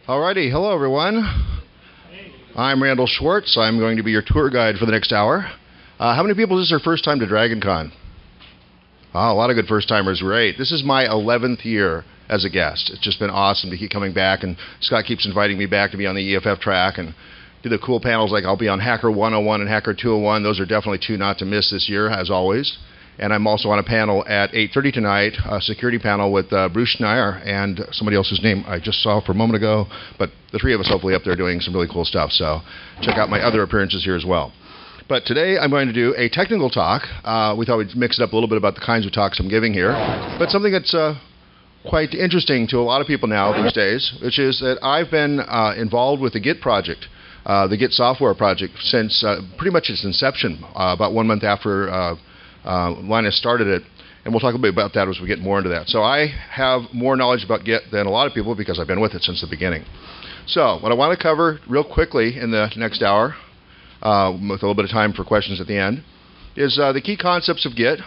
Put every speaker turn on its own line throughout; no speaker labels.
Alrighty, hello everyone. I'm Randall Schwartz. I'm going to be your tour guide for the next hour. How many people is this their first time to DragonCon? A lot of good first timers. Great. This is my 11th year as a guest. It's just been awesome to keep coming back, and Scott keeps inviting me back to be on the EFF track and do the cool panels. Like I'll be on Hacker 101 and Hacker 201. Those are definitely two not to miss this year, as always. And I'm also on a panel at 8:30 tonight, a security panel with Bruce Schneier and somebody else's name I just saw for a moment ago. But the three of us hopefully up there doing some really cool stuff. So check out my other appearances here as well. But today I'm going to do a technical talk. We thought we'd mix it up a little bit about the kinds of talks I'm giving here. But something that's quite interesting to a lot of people now these days, which is that I've been involved with the Git project, the Git software project, since pretty much its inception, about 1 month after Linus started it, and we'll talk a bit about that as we get more into that. So I have more knowledge about Git than a lot of people because I've been with it since the beginning. So what I want to cover real quickly in the next hour, with a little bit of time for questions at the end, is the key concepts of Git,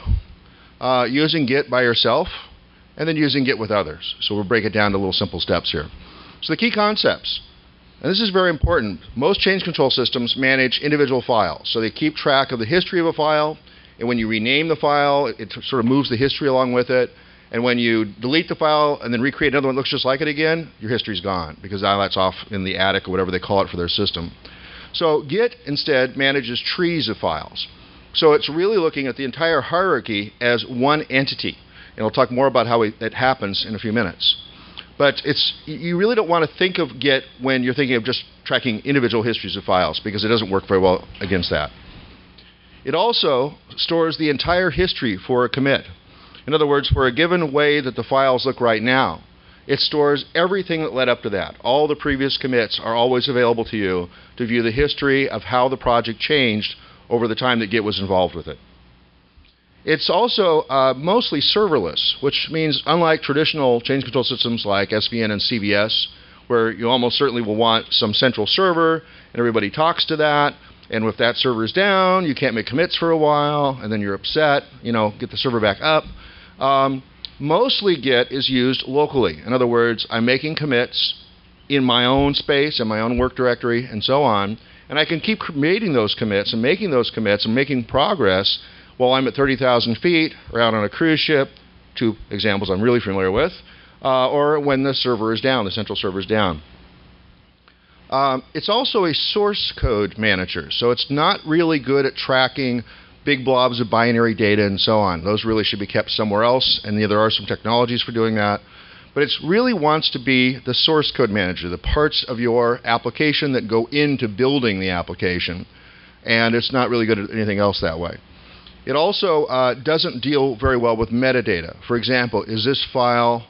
using Git by yourself, and then using Git with others. So we'll break it down to little simple steps here. So the key concepts, and this is very important. Most change control systems manage individual files. So they keep track of the history of a file, and when you rename the file, it sort of moves the history along with it. And when you delete the file and then recreate another one that looks just like it again, your history's gone, because now that's off in the attic or whatever they call it for their system. So Git instead manages trees of files. So it's really looking at the entire hierarchy as one entity. And we'll talk more about how it happens in a few minutes. But you really don't want to think of Git when you're thinking of just tracking individual histories of files, because it doesn't work very well against that. It also stores the entire history for a commit. In other words, for a given way that the files look right now, it stores everything that led up to that. All the previous commits are always available to you to view the history of how the project changed over the time that Git was involved with it. It's also mostly serverless, which means unlike traditional change control systems like SVN and CVS, where you almost certainly will want some central server and everybody talks to that, and if that server's down, you can't make commits for a while, and then you're upset, get the server back up. Mostly Git is used locally. In other words, I'm making commits in my own space, in my own work directory, and so on, and I can keep creating those commits and making those commits and making progress while I'm at 30,000 feet or out on a cruise ship, two examples I'm really familiar with, or when the server is down, the central server is down. It's also a source code manager, so it's not really good at tracking big blobs of binary data and so on. Those really should be kept somewhere else, and there are some technologies for doing that. But it really wants to be the source code manager, the parts of your application that go into building the application, and it's not really good at anything else that way. It also doesn't deal very well with metadata. For example, is this file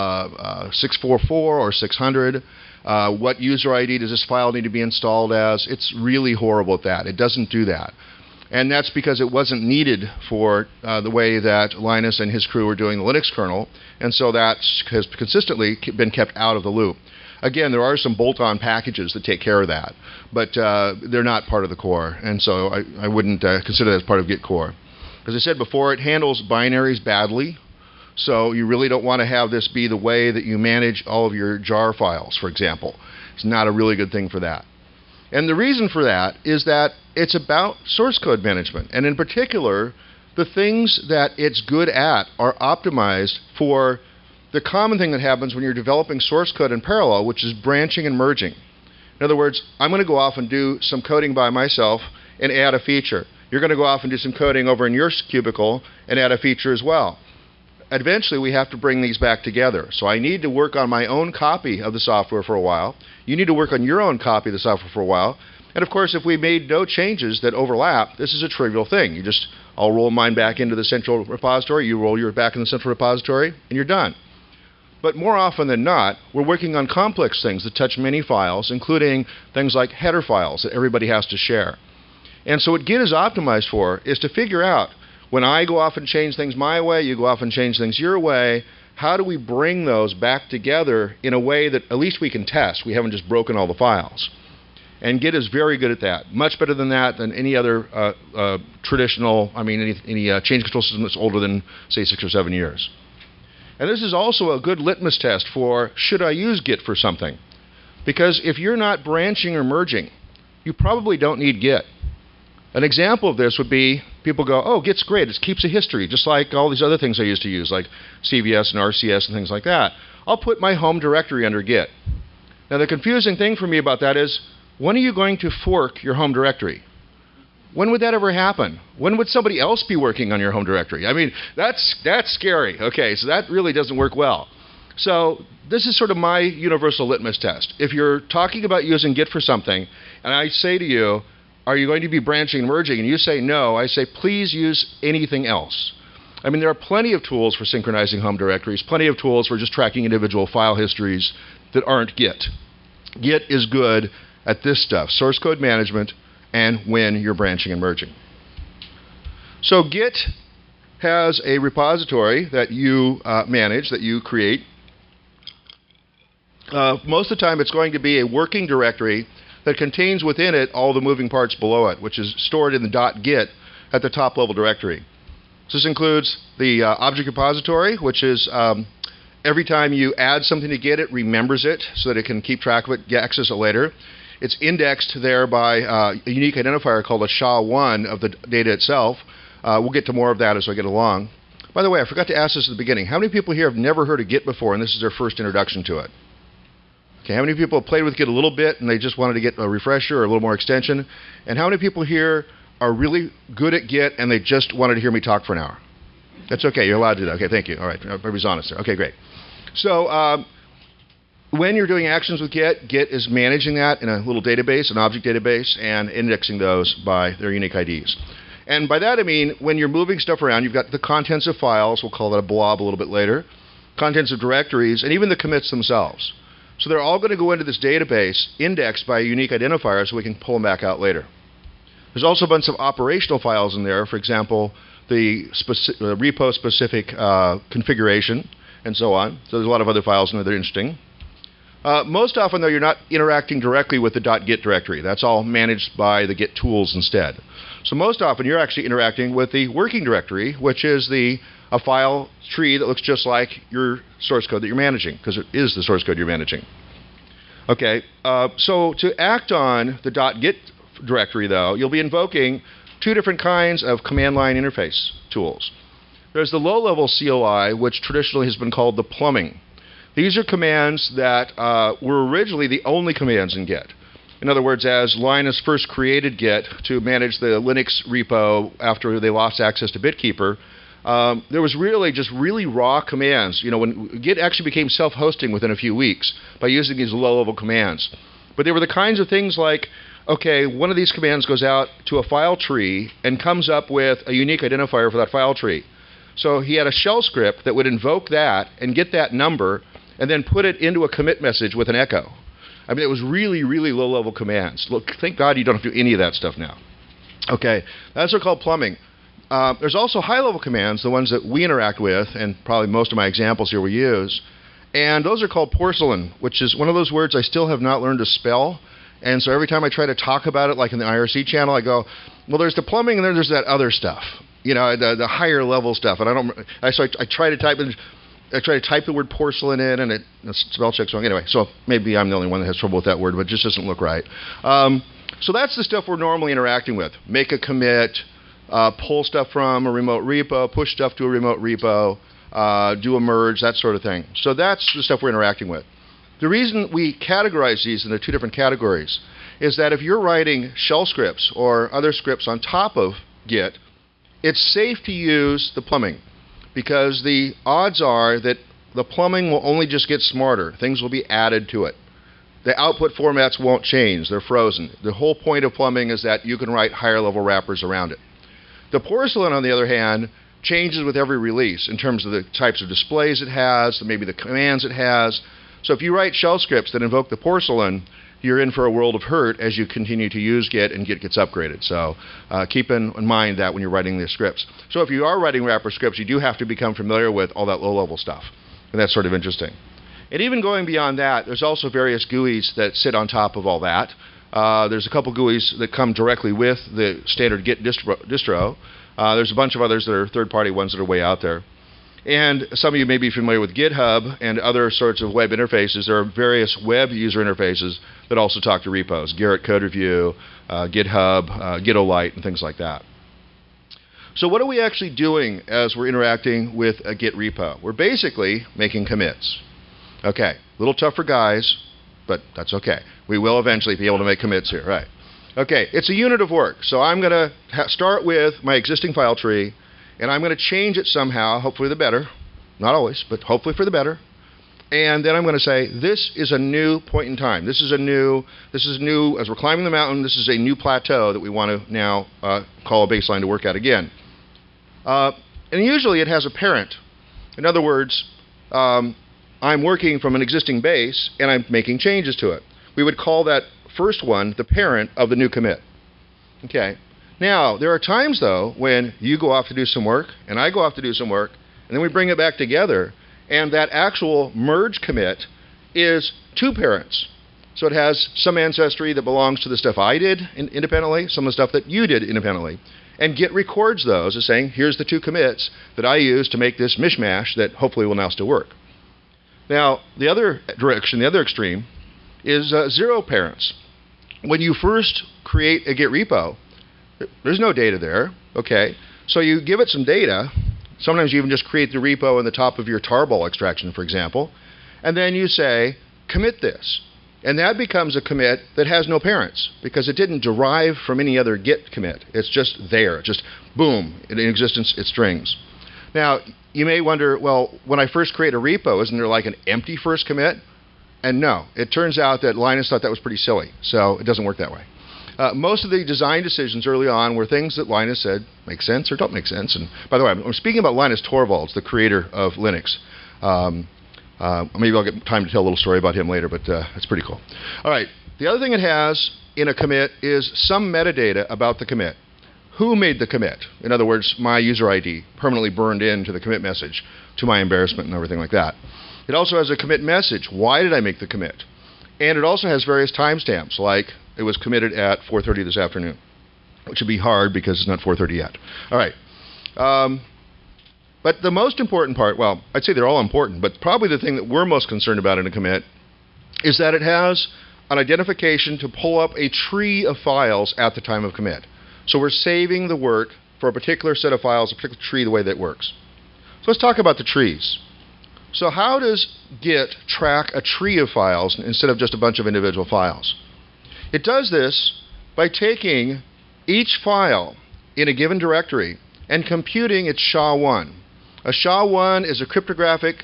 644 or 600? What user ID does this file need to be installed as? It's really horrible at that. It doesn't do that. And that's because it wasn't needed for the way that Linus and his crew were doing the Linux kernel, and so that has consistently been kept out of the loop. Again, there are some bolt-on packages that take care of that, but they're not part of the core, and so I wouldn't consider that as part of Git core. As I said before, it handles binaries badly. So you really don't want to have this be the way that you manage all of your jar files, for example. It's not a really good thing for that. And the reason for that is that it's about source code management. And in particular, the things that it's good at are optimized for the common thing that happens when you're developing source code in parallel, which is branching and merging. In other words, I'm going to go off and do some coding by myself and add a feature. You're going to go off and do some coding over in your cubicle and add a feature as well. Eventually, we have to bring these back together. So I need to work on my own copy of the software for a while. You need to work on your own copy of the software for a while. And of course, if we made no changes that overlap, this is a trivial thing. I'll roll mine back into the central repository, you roll yours back in the central repository, and you're done. But more often than not, we're working on complex things that touch many files, including things like header files that everybody has to share. And so what Git is optimized for is to figure out, when I go off and change things my way, you go off and change things your way, how do we bring those back together in a way that at least we can test? We haven't just broken all the files. And Git is very good at that. Much better than that than any other traditional, any change control system that's older than, say, 6 or 7 years. And this is also a good litmus test for, should I use Git for something? Because if you're not branching or merging, you probably don't need Git. An example of this would be people go, oh, Git's great. It keeps a history, just like all these other things I used to use, like CVS and RCS and things like that. I'll put my home directory under Git. Now, the confusing thing for me about that is, when are you going to fork your home directory? When would that ever happen? When would somebody else be working on your home directory? I mean, that's scary. Okay, so that really doesn't work well. So this is sort of my universal litmus test. If you're talking about using Git for something, and I say to you, are you going to be branching and merging? And you say no, I say, please use anything else. I mean, there are plenty of tools for synchronizing home directories, plenty of tools for just tracking individual file histories that aren't Git. Git is good at this stuff, source code management, and when you're branching and merging. So Git has a repository that you manage, that you create. Most of the time, it's going to be a working directory that contains within it all the moving parts below it, which is stored in the .git at the top level directory. So this includes the object repository, which is every time you add something to Git, it remembers it so that it can keep track of it, access it later. It's indexed there by a unique identifier called a SHA-1 of the data itself. We'll get to more of that as I get along. By the way, I forgot to ask this at the beginning. How many people here have never heard of Git before, and this is their first introduction to it? Okay, how many people have played with Git a little bit and they just wanted to get a refresher or a little more extension? And how many people here are really good at Git and they just wanted to hear me talk for an hour? That's okay. You're allowed to do that. Okay, thank you. All right. Everybody's honest there. Okay, great. So when you're doing actions with Git, Git is managing that in a little database, an object database, and indexing those by their unique IDs. And by that I mean when you're moving stuff around, you've got the contents of files. We'll call that a blob a little bit later. Contents of directories, and even the commits themselves. So they're all going to go into this database indexed by a unique identifier so we can pull them back out later. There's also a bunch of operational files in there. For example, the repo-specific configuration and so on. So there's a lot of other files in there that are interesting. Most often, though, you're not interacting directly with the .git directory. That's all managed by the Git tools instead. So most often, you're actually interacting with the working directory, which is a file tree that looks just like your source code that you're managing, because it is the source code you're managing. Okay, so to act on the .git directory, though, you'll be invoking two different kinds of command line interface tools. There's the low-level CLI, which traditionally has been called the plumbing. These are commands that were originally the only commands in Git. In other words, as Linus first created Git to manage the Linux repo after they lost access to BitKeeper, there was really just really raw commands. You know, when Git actually became self-hosting within a few weeks by using these low-level commands. But they were the kinds of things like, okay, one of these commands goes out to a file tree and comes up with a unique identifier for that file tree. So he had a shell script that would invoke that and get that number and then put it into a commit message with an echo. I mean, it was really, really low-level commands. Look, thank God you don't have to do any of that stuff now. Okay, that's what are called plumbing. There's also high-level commands, the ones that we interact with, and probably most of my examples here we use. And those are called porcelain, which is one of those words I still have not learned to spell. And so every time I try to talk about it, like in the IRC channel, I go, well, there's the plumbing and then there's that other stuff. You know, the higher level stuff. And I try to type it. I try to type the word porcelain in, and the spell check's wrong. Anyway, so maybe I'm the only one that has trouble with that word, but it just doesn't look right. So that's the stuff we're normally interacting with. Make a commit, pull stuff from a remote repo, push stuff to a remote repo, do a merge, that sort of thing. So that's the stuff we're interacting with. The reason we categorize these into two different categories is that if you're writing shell scripts or other scripts on top of Git, it's safe to use the plumbing, because the odds are that the plumbing will only just get smarter. Things will be added to it. The output formats won't change. They're frozen. The whole point of plumbing is that you can write higher level wrappers around it. The porcelain, on the other hand, changes with every release in terms of the types of displays it has, maybe the commands it has. So if you write shell scripts that invoke the porcelain, you're in for a world of hurt as you continue to use Git and Git gets upgraded. So keep in mind that when you're writing these scripts. So if you are writing wrapper scripts, you do have to become familiar with all that low-level stuff. And that's sort of interesting. And even going beyond that, there's also various GUIs that sit on top of all that. There's a couple GUIs that come directly with the standard Git distro. There's a bunch of others that are third-party ones that are way out there. And some of you may be familiar with GitHub and other sorts of web interfaces. There are various web user interfaces that also talk to repos. Gerrit Code Review, GitHub, Gitolite, and things like that. So what are we actually doing as we're interacting with a Git repo? We're basically making commits. Okay, a little tough for guys, but that's okay. We will eventually be able to make commits here, right? Okay, it's a unit of work. So I'm going to start with my existing file tree, and I'm going to change it somehow, hopefully the better. Not always, but hopefully for the better. And then I'm going to say, this is a new point in time. This is new, as we're climbing the mountain, this is a new plateau that we want to now call a baseline to work at again. And usually it has a parent. In other words, I'm working from an existing base, and I'm making changes to it. We would call that first one the parent of the new commit. Okay. Now, there are times, though, when you go off to do some work, and I go off to do some work, and then we bring it back together, and that actual merge commit is two parents. So it has some ancestry that belongs to the stuff I did independently, some of the stuff that you did independently. And Git records those as saying, here's the two commits that I used to make this mishmash that hopefully will now still work. Now, the other direction, the other extreme, is zero parents. When you first create a Git repo, there's no data there, okay? So you give it some data. Sometimes you even just create the repo in the top of your tarball extraction, for example. And then you say, commit this. And that becomes a commit that has no parents because it didn't derive from any other Git commit. It's just there. Just boom, in existence, it strings. Now, you may wonder, well, when I first create a repo, isn't there like an empty first commit? And no, it turns out that Linus thought that was pretty silly, so it doesn't work that way. Most of the design decisions early on were things that Linus said make sense or don't make sense. And by the way, I'm speaking about Linus Torvalds, the creator of Linux. Maybe I'll get time to tell a little story about him later, but it's pretty cool. All right, the other thing it has in a commit is some metadata about the commit. Who made the commit? In other words, my user ID permanently burned into the commit message to my embarrassment and everything like that. It also has a commit message. Why did I make the commit? And it also has various timestamps, like it was committed at 4:30 this afternoon, which would be hard because it's not 4:30 yet. All right. But the most important part, well, I'd say they're all important, but probably the thing that we're most concerned about in a commit is that it has an identification to pull up a tree of files at the time of commit. So we're saving the work for a particular set of files, a particular tree, the way that works. So let's talk about the trees. So how does Git track a tree of files instead of just a bunch of individual files? It does this by taking each file in a given directory and computing its SHA-1. A SHA-1 is a cryptographic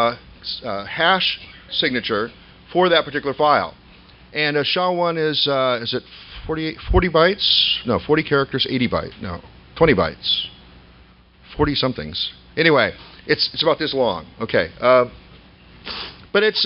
hash signature for that particular file. And a SHA-1 is it 40 bytes? No, 40 characters, 80 bytes. No, 20 bytes. 40 somethings. Anyway, it's about this long. Okay. But it's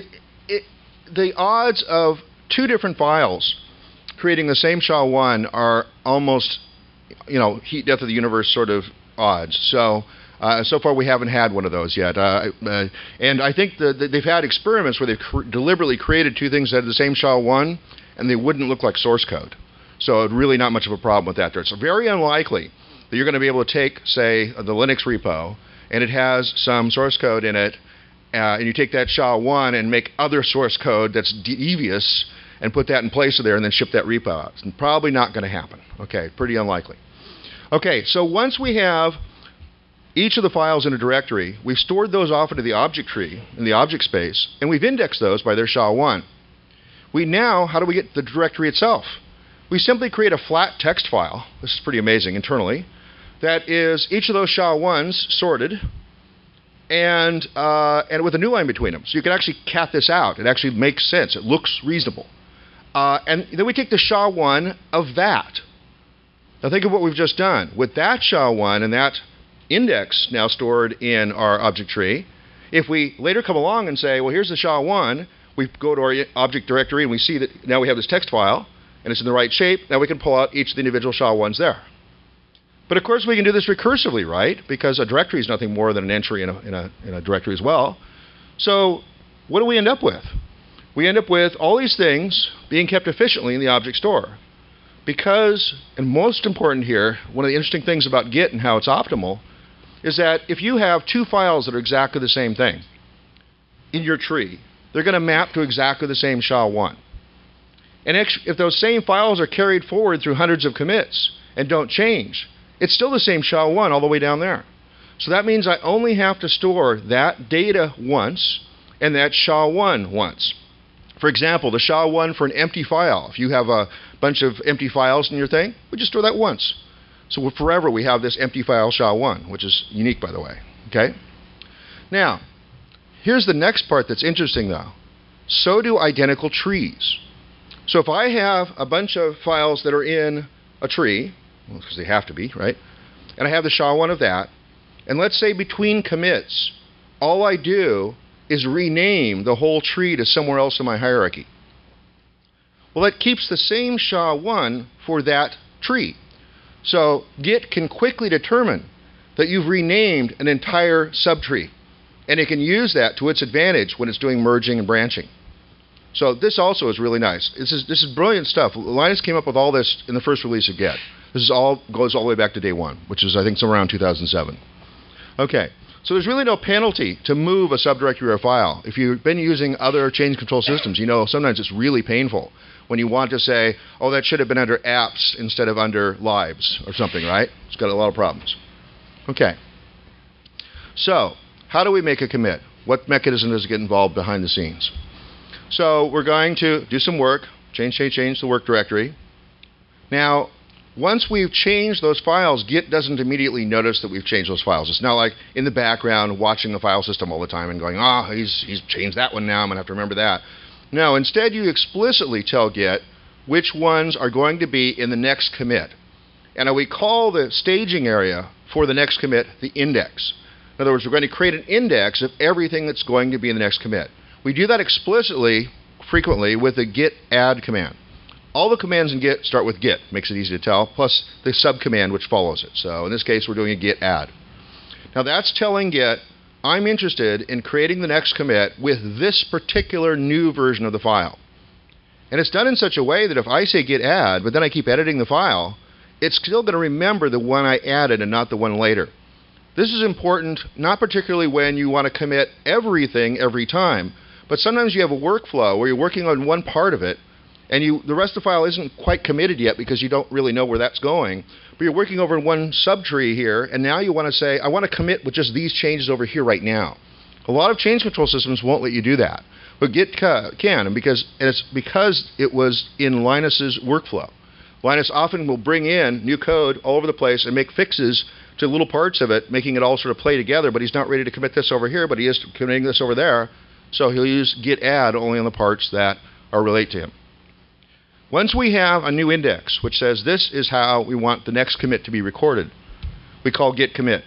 the odds of two different files creating the same SHA-1 are almost, heat death of the universe sort of odds. So far we haven't had one of those yet. And I think that they've had experiments where they've deliberately created two things that had the same SHA-1 and they wouldn't look like source code. So really not much of a problem with that. It's very unlikely that you're going to be able to take, say, the Linux repo, and it has some source code in it, and you take that SHA-1 and make other source code that's devious and put that in place of there and then ship that repo out. It's probably not going to happen. Okay, pretty unlikely. Okay, so once we have each of the files in a directory, we've stored those off into the object tree in the object space, and we've indexed those by their SHA-1. How do we get the directory itself? We simply create a flat text file. This is pretty amazing internally. That is each of those SHA-1s sorted and with a new line between them. So you can actually cat this out. It actually makes sense. It looks reasonable. And then we take the SHA-1 of that. Now think of what we've just done. With that SHA-1 and that index now stored in our object tree, if we later come along and say, well, here's the SHA-1, we go to our object directory and we see that now we have this text file and it's in the right shape. Now we can pull out each of the individual SHA-1s there. But of course we can do this recursively, right? Because a directory is nothing more than an entry in a directory as well. So what do we end up with? We end up with all these things being kept efficiently in the object store. Because, and most important here, one of the interesting things about Git and how it's optimal is that if you have two files that are exactly the same thing in your tree, they're going to map to exactly the same SHA-1. And if those same files are carried forward through hundreds of commits and don't change, it's still the same SHA-1 all the way down there. So that means I only have to store that data once and that SHA-1 once. For example, the SHA-1 for an empty file. If you have a bunch of empty files in your thing, we just store that once. So forever we have this empty file SHA-1, which is unique, by the way. Okay? Now, here's the next part that's interesting, though. So do identical trees. So if I have a bunch of files that are in a tree, well, because they have to be, right? And I have the SHA-1 of that, and let's say between commits, all I do is rename the whole tree to somewhere else in my hierarchy. Well, that keeps the same SHA-1 for that tree. So Git can quickly determine that you've renamed an entire subtree, and it can use that to its advantage when it's doing merging and branching. So this also is really nice. This is brilliant stuff. Linus came up with all this in the first release of Git. This goes all the way back to day one, which is, I think, somewhere around 2007. Okay, so there's really no penalty to move a subdirectory or a file. If you've been using other change control systems, you know sometimes it's really painful when you want to say, oh, that should have been under apps instead of under lives or something, right? It's got a lot of problems. Okay, so how do we make a commit? What mechanism does it get involved behind the scenes? So we're going to do some work, change the work directory. Now, once we've changed those files, Git doesn't immediately notice that we've changed those files. It's not like in the background watching the file system all the time and going, oh, he's changed that one now, I'm going to have to remember that. No, instead you explicitly tell Git which ones are going to be in the next commit. And we call the staging area for the next commit the index. In other words, we're going to create an index of everything that's going to be in the next commit. We do that explicitly, frequently, with the git add command. All the commands in Git start with git, makes it easy to tell, plus the subcommand which follows it. So in this case, we're doing a git add. Now that's telling Git, I'm interested in creating the next commit with this particular new version of the file. And it's done in such a way that if I say git add, but then I keep editing the file, it's still going to remember the one I added and not the one later. This is important, not particularly when you want to commit everything every time, but sometimes you have a workflow where you're working on one part of it, and the rest of the file isn't quite committed yet because you don't really know where that's going, but you're working over in one subtree here, and now you want to say, I want to commit with just these changes over here right now. A lot of change control systems won't let you do that, but Git can, and it's because it was in Linus's workflow. Linus often will bring in new code all over the place and make fixes to little parts of it, making it all sort of play together, but he's not ready to commit this over here, but he is committing this over there, so he'll use git add only on the parts that are relate to him. Once we have a new index, which says this is how we want the next commit to be recorded, we call git commit.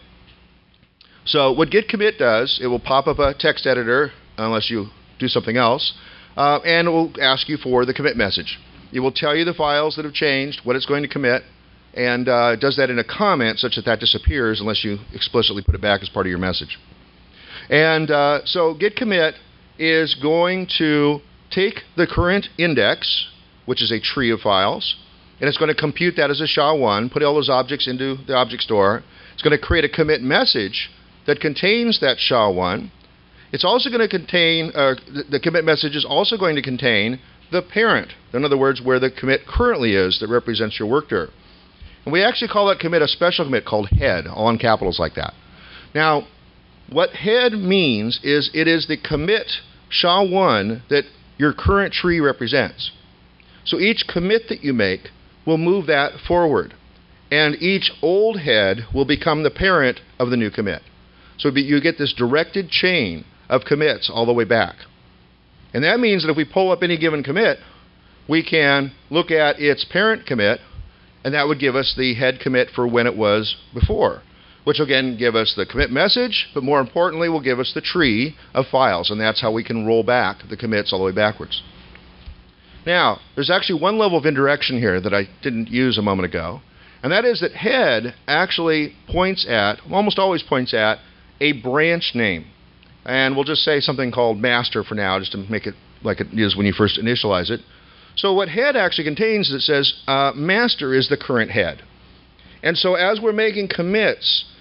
So what git commit does, it will pop up a text editor, unless you do something else, and it will ask you for the commit message. It will tell you the files that have changed, what it's going to commit, and it does that in a comment such that that disappears unless you explicitly put it back as part of your message. And so git commit is going to take the current index, which is a tree of files, and it's going to compute that as a SHA-1, put all those objects into the object store. It's going to create a commit message that contains that SHA-1. It's also going to contain, the commit message is also going to contain the parent, in other words, where the commit currently is that represents your work dir. And we actually call that commit a special commit called head, all in capitals like that. Now, what head means is it is the commit SHA-1 that your current tree represents. So each commit that you make will move that forward, and each old head will become the parent of the new commit. So you get this directed chain of commits all the way back. And that means that if we pull up any given commit, we can look at its parent commit, and that would give us the head commit for when it was before, which will again give us the commit message, but more importantly will give us the tree of files, and that's how we can roll back the commits all the way backwards. Now, there's actually one level of indirection here that I didn't use a moment ago, and that is that head actually points at, almost always points at, a branch name. And we'll just say something called master for now, just to make it like it is when you first initialize it. So what head actually contains is it says master is the current head. And so as we're making commits,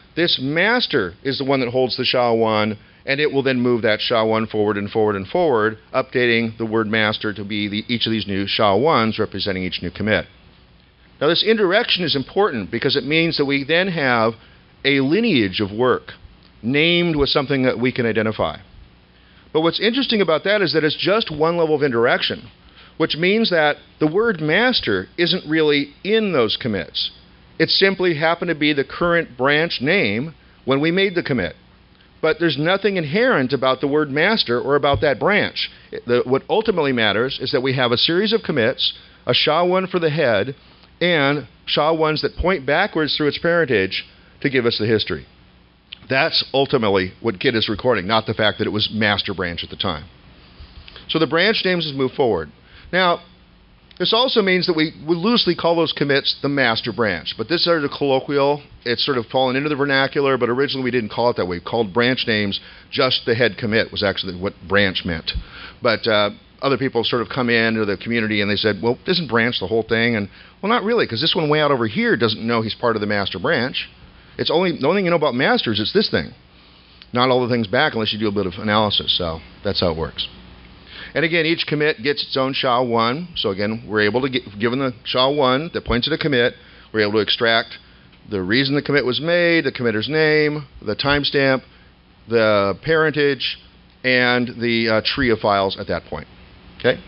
This master is the one that holds the SHA-1, and it will then move that SHA-1 forward and forward and forward, updating the word master to be each of these new SHA-1s representing each new commit. Now this indirection is important because it means that we then have a lineage of work named with something that we can identify. But what's interesting about that is that it's just one level of indirection, which means that the word master isn't really in those commits. It simply happened to be the current branch name when we made the commit. But there's nothing inherent about the word master or about that branch. What ultimately matters is that we have a series of commits, a SHA-1 for the head, and SHA-1s that point backwards through its parentage to give us the history. That's ultimately what Git is recording, not the fact that it was master branch at the time. So the branch names has moved forward. Now, this also means that we loosely call those commits the master branch. But this is sort of colloquial. It's sort of fallen into the vernacular, but originally we didn't call it that way. We called branch names just the head commit was actually what branch meant. But other people sort of come into the community and they said, well, isn't branch the whole thing? And, well, not really, because this one way out over here doesn't know he's part of the master branch. The only thing you know about masters is this thing. Not all the things back unless you do a bit of analysis. So that's how it works. And again, each commit gets its own SHA-1. So again, we're able to given the SHA-1 that points at a commit, we're able to extract the reason the commit was made, the committer's name, the timestamp, the parentage, and the tree of files at that point. Okay?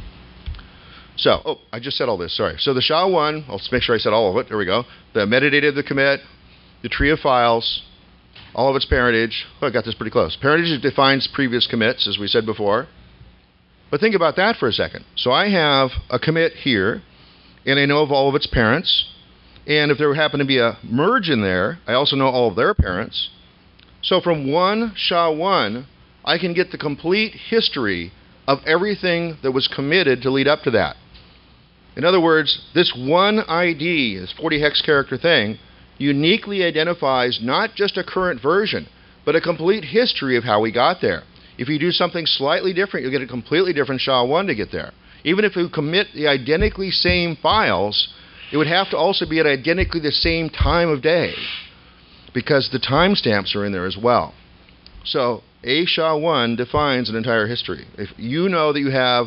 So, I just said all this, sorry. So the SHA-1, I'll make sure I said all of it. There we go. The metadata of the commit, the tree of files, all of its parentage. Oh, I got this pretty close. Parentage defines previous commits, as we said before. But think about that for a second. So I have a commit here, and I know of all of its parents. And if there happened to be a merge in there, I also know all of their parents. So from one SHA-1, I can get the complete history of everything that was committed to lead up to that. In other words, this one ID, this 40 hex character thing, uniquely identifies not just a current version, but a complete history of how we got there. If you do something slightly different, you'll get a completely different SHA-1 to get there. Even if you commit the identically same files, it would have to also be at identically the same time of day, because the timestamps are in there as well. So a SHA-1 defines an entire history. If you know that you have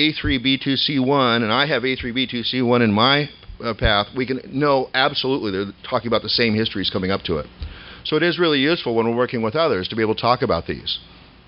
A3B2C1 and I have A3B2C1 in my path, we can know absolutely they're talking about the same histories coming up to it. So it is really useful when we're working with others to be able to talk about these.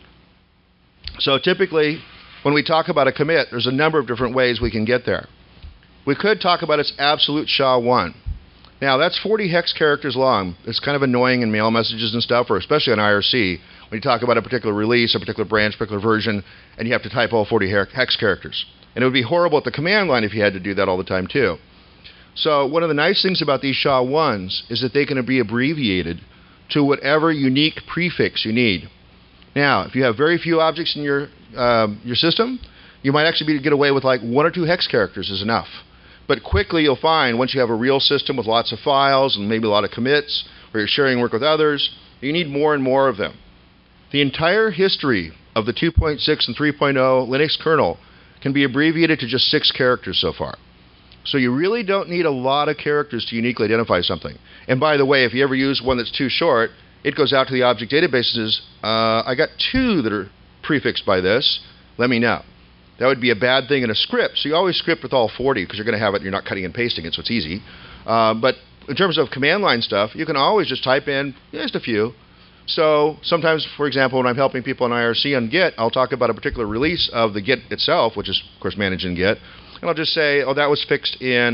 So typically, when we talk about a commit, there's a number of different ways we can get there. We could talk about its absolute SHA-1. Now, that's 40 hex characters long. It's kind of annoying in mail messages and stuff, or especially on IRC, when you talk about a particular release, a particular branch, a particular version, and you have to type all 40 hex characters. And it would be horrible at the command line if you had to do that all the time, too. So one of the nice things about these SHA-1s is that they can be abbreviated to whatever unique prefix you need. Now, if you have very few objects in your system, you might actually get away with like 1 or 2 hex characters is enough. But quickly you'll find, once you have a real system with lots of files and maybe a lot of commits, or you're sharing work with others, you need more and more of them. The entire history of the 2.6 and 3.0 Linux kernel can be abbreviated to just 6 characters so far. So you really don't need a lot of characters to uniquely identify something. And by the way, if you ever use one that's too short, it goes out to the object databases. I got 2 that are prefixed by this. Let me know. That would be a bad thing in a script. So you always script with all 40 because you're going to have it, you're not cutting and pasting it, so it's easy. But in terms of command line stuff, you can always just type in just a few. So sometimes, for example, when I'm helping people in IRC on Git, I'll talk about a particular release of the Git itself, which is, of course, managed in Git. And I'll just say, oh, that was fixed in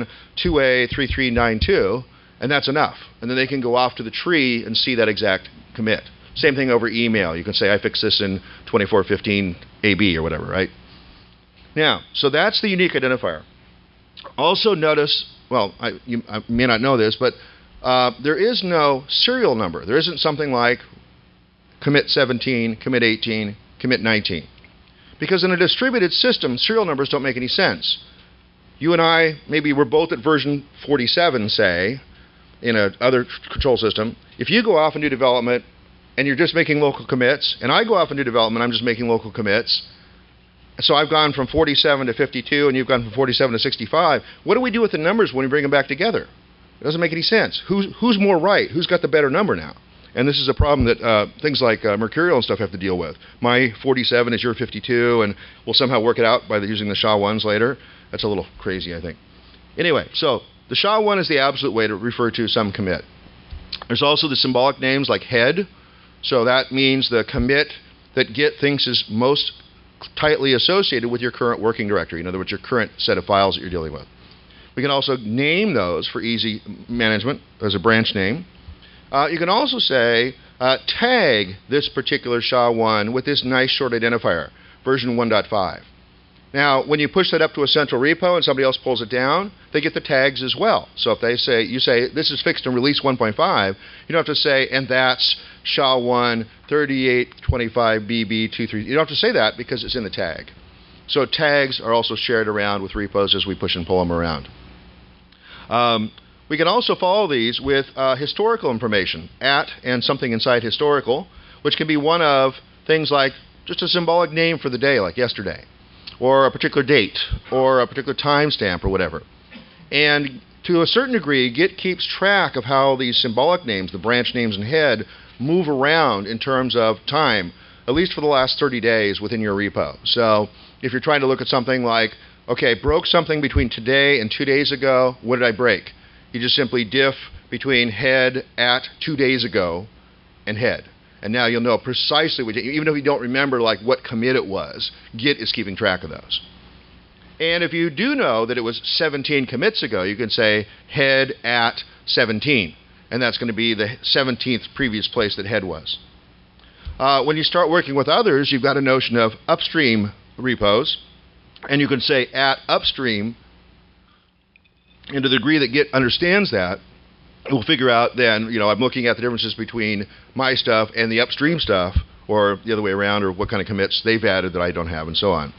2A3392. And that's enough. And then they can go off to the tree and see that exact commit. Same thing over email. You can say, I fixed this in 2415 AB or whatever, right? Now, so that's the unique identifier. Also notice, well, you may not know this, but there is no serial number. There isn't something like commit 17, commit 18, commit 19. Because in a distributed system, serial numbers don't make any sense. You and I, maybe we're both at version 47, say, in another control system. If you go off and do development and you're just making local commits, and I go off and do development, I'm just making local commits. So I've gone from 47 to 52 and you've gone from 47 to 65. What do we do with the numbers when we bring them back together? It doesn't make any sense. Who's more right? Who's got the better number now? And this is a problem that things like Mercurial and stuff have to deal with. My 47 is your 52, and we'll somehow work it out by using the SHA-1s later. That's a little crazy, I think. Anyway, so the SHA-1 is the absolute way to refer to some commit. There's also the symbolic names like head. So that means the commit that Git thinks is most tightly associated with your current working directory. In other words, your current set of files that you're dealing with. We can also name those for easy management as a branch name. You can also say, tag this particular SHA-1 with this nice short identifier, version 1.5. Now, when you push that up to a central repo and somebody else pulls it down, they get the tags as well. So if you say, this is fixed in release 1.5, you don't have to say, and that's SHA-1 3825BB23. You don't have to say that because it's in the tag. So tags are also shared around with repos as we push and pull them around. We can also follow these with historical information, at and something inside historical, which can be one of things like just a symbolic name for the day, like yesterday, or a particular date, or a particular timestamp, or whatever. And to a certain degree, Git keeps track of how these symbolic names, the branch names and head, move around in terms of time, at least for the last 30 days within your repo. So if you're trying to look at something like, okay, broke something between today and 2 days ago, what did I break? You just simply diff between head at 2 days ago and head. And now you'll know precisely what, even if you don't remember like what commit it was, Git is keeping track of those. And if you do know that it was 17 commits ago, you can say head at 17. And that's going to be the 17th previous place that head was. When you start working with others, you've got a notion of upstream repos. And you can say at upstream. And to the degree that Git understands that, it will figure out then, I'm looking at the differences between my stuff and the upstream stuff, or the other way around, or what kind of commits they've added that I don't have, and so on.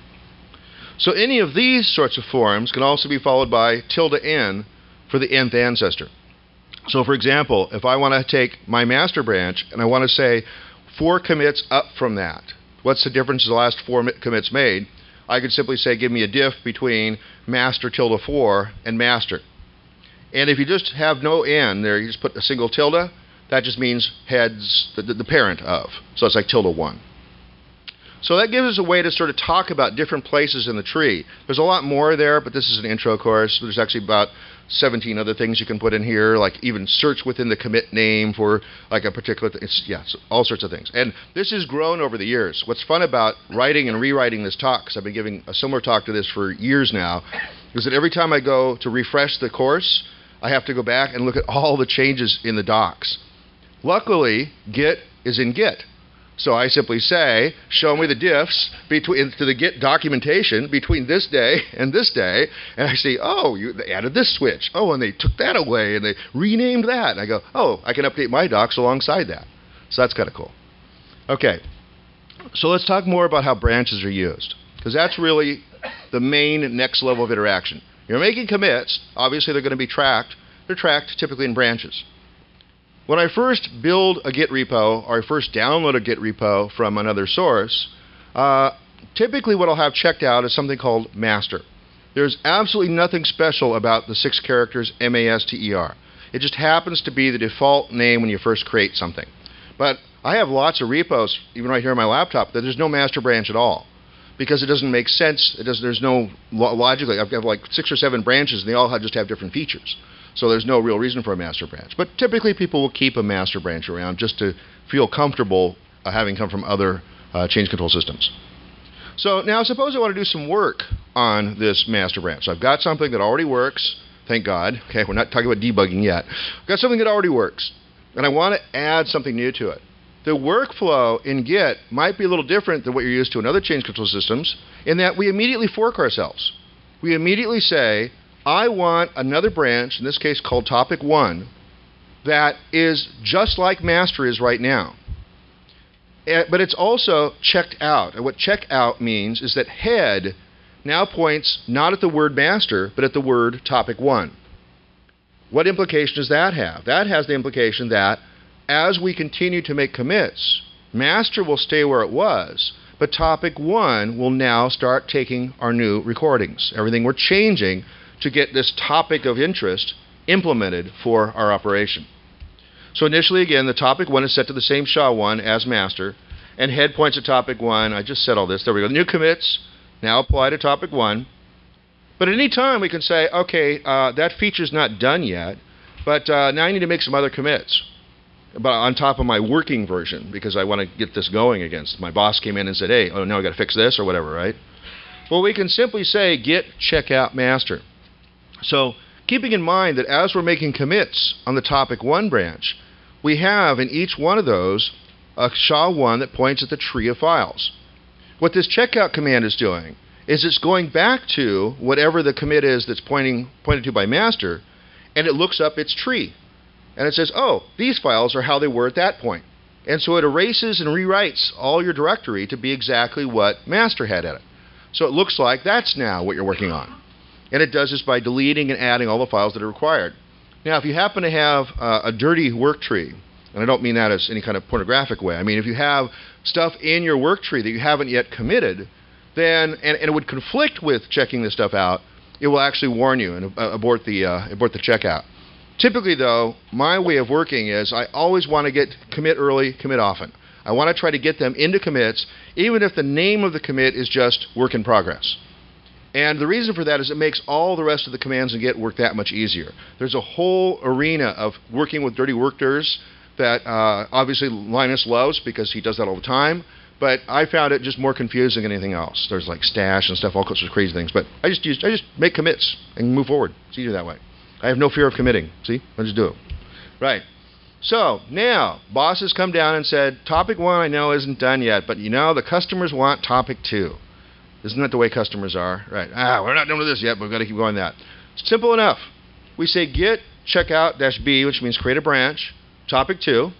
So any of these sorts of forms can also be followed by ~n for the nth ancestor. So for example, if I want to take my master branch and I want to say 4 commits up from that, what's the difference in the last 4 commits made? I could simply say, give me a diff between master ~4 and master. And if you just have no n there, you just put a single tilde, that just means heads, the parent of. So it's like ~1. So that gives us a way to sort of talk about different places in the tree. There's a lot more there, but this is an intro course. There's actually about 17 other things you can put in here, like even search within the commit name for like a particular thing. So all sorts of things. And this has grown over the years. What's fun about writing and rewriting this talk, because I've been giving a similar talk to this for years now, is that every time I go to refresh the course, I have to go back and look at all the changes in the docs. Luckily, Git is in Git. So I simply say, show me the diffs to the Git documentation between this day, and I see, oh, they added this switch. Oh, and they took that away, and they renamed that. And I go, oh, I can update my docs alongside that. So that's kind of cool. Okay, so let's talk more about how branches are used, because that's really the main next level of interaction. You're making commits. Obviously, they're going to be tracked. They're tracked typically in branches. When I first build a Git repo, or I first download a Git repo from another source, typically what I'll have checked out is something called master. There's absolutely nothing special about the 6 characters master. It just happens to be the default name when you first create something. But I have lots of repos, even right here on my laptop, that there's no master branch at all, because it doesn't make sense. There's no logically. I've got like 6 or 7 branches, and they all just have different features. So there's no real reason for a master branch. But typically people will keep a master branch around just to feel comfortable having come from other change control systems. So now suppose I want to do some work on this master branch. So I've got something that already works, thank God. Okay, we're not talking about debugging yet. I've got something that already works, and I want to add something new to it. The workflow in Git might be a little different than what you're used to in other change control systems, in that we immediately fork ourselves. We immediately say, I want another branch, in this case called topic 1, that is just like master is right now. But it's also checked out. And what check out means is that head now points not at the word master, but at the word topic 1. What implication does that have? That has the implication that as we continue to make commits, master will stay where it was, but topic 1 will now start taking our new recordings. Everything we're changing to get this topic of interest implemented for our operation. So initially, again, the topic 1 is set to the same SHA-1 as master, and head points to topic 1. I just said all this. There we go. The new commits now apply to topic 1. But at any time, we can say, okay, that feature's not done yet, but now I need to make some other commits on top of my working version because I want to get this going against. My boss came in and said, hey, oh, now I got to fix this or whatever, right? Well, we can simply say git checkout master. So keeping in mind that as we're making commits on the topic 1 branch, we have in each one of those a SHA-1 that points at the tree of files. What this checkout command is doing is it's going back to whatever the commit is that's pointed to by master, and it looks up its tree. And it says, oh, these files are how they were at that point. And so it erases and rewrites all your directory to be exactly what master had in it. So it looks like that's now what you're working on. And it does this by deleting and adding all the files that are required. Now, if you happen to have a dirty work tree, and I don't mean that as any kind of pornographic way. I mean, if you have stuff in your work tree that you haven't yet committed, then and it would conflict with checking this stuff out, it will actually warn you and abort the checkout. Typically, though, my way of working is I always want to get commit early, commit often. I want to try to get them into commits, even if the name of the commit is just work in progress. And the reason for that is it makes all the rest of the commands in Git work that much easier. There's a whole arena of working with dirty work dirs that obviously Linus loves because he does that all the time. But I found it just more confusing than anything else. There's like stash and stuff, all sorts of crazy things. But I just make commits and move forward. It's easier that way. I have no fear of committing. See? I just do it. Right. So now, boss has come down and said, topic 1 I know isn't done yet, but you know the customers want topic 2. Isn't that the way customers are? Right. We're not done with this yet, but we've got to keep going that. Simple enough. We say git checkout-b, which means create a branch, topic 2,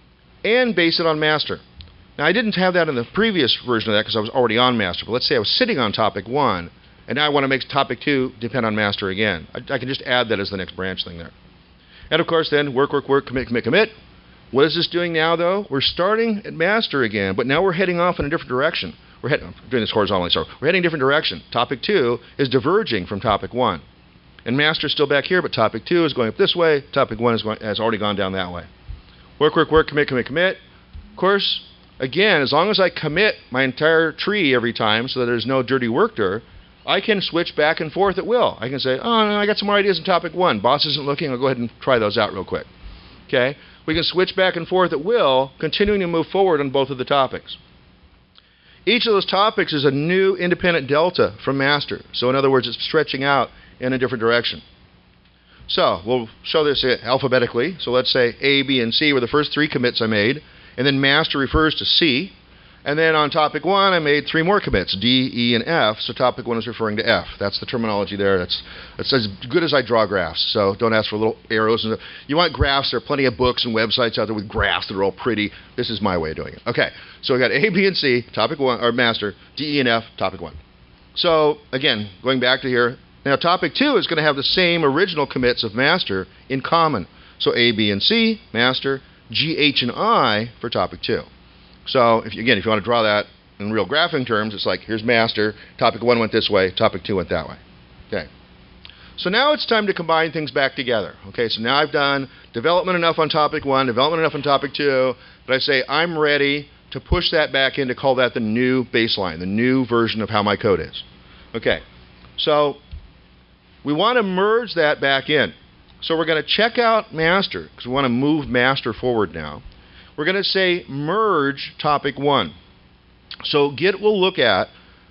and base it on master. Now, I didn't have that in the previous version of that because I was already on master. But let's say I was sitting on topic 1, and now I want to make topic 2 depend on master again. I can just add that as the next branch thing there. And, of course, then work, commit, commit, commit. What is this doing now, though? We're starting at master again, but now we're heading off in a different direction. I'm doing this horizontally, so we're heading a different direction. Topic 2 is diverging from topic 1. And master's still back here, but topic 2 is going up this way. Topic 1 has already gone down that way. Work, commit, commit, commit. Of course, again, as long as I commit my entire tree every time so that there's no dirty work dir, I can switch back and forth at will. I can say, oh, no, I got some more ideas in topic 1. Boss isn't looking. I'll go ahead and try those out real quick. Okay? We can switch back and forth at will, continuing to move forward on both of the topics. Each of those topics is a new independent delta from master. So in other words, it's stretching out in a different direction. So we'll show this alphabetically. So let's say A, B, and C were the first 3 commits I made. And then master refers to C. And then on topic 1, I made 3 more commits, D, E, and F. So topic 1 is referring to F. That's the terminology there. That's as good as I draw graphs. So don't ask for little arrows. You want graphs. There are plenty of books and websites out there with graphs that are all pretty. This is my way of doing it. Okay. So we got A, B, and C, topic 1, or master, D, E, and F, topic 1. So again, going back to here, now topic 2 is going to have the same original commits of master in common. So A, B, and C, master, G, H, and I for topic 2. So, if you want to draw that in real graphing terms, it's like, here's master, topic 1 went this way, topic 2 went that way. Okay. So now it's time to combine things back together. Okay, so now I've done development enough on topic 1, development enough on topic 2, but I say I'm ready to push that back in to call that the new baseline, the new version of how my code is. Okay, so we want to merge that back in. So we're going to check out master, because we want to move master forward now. We're going to say merge topic 1. So Git will look at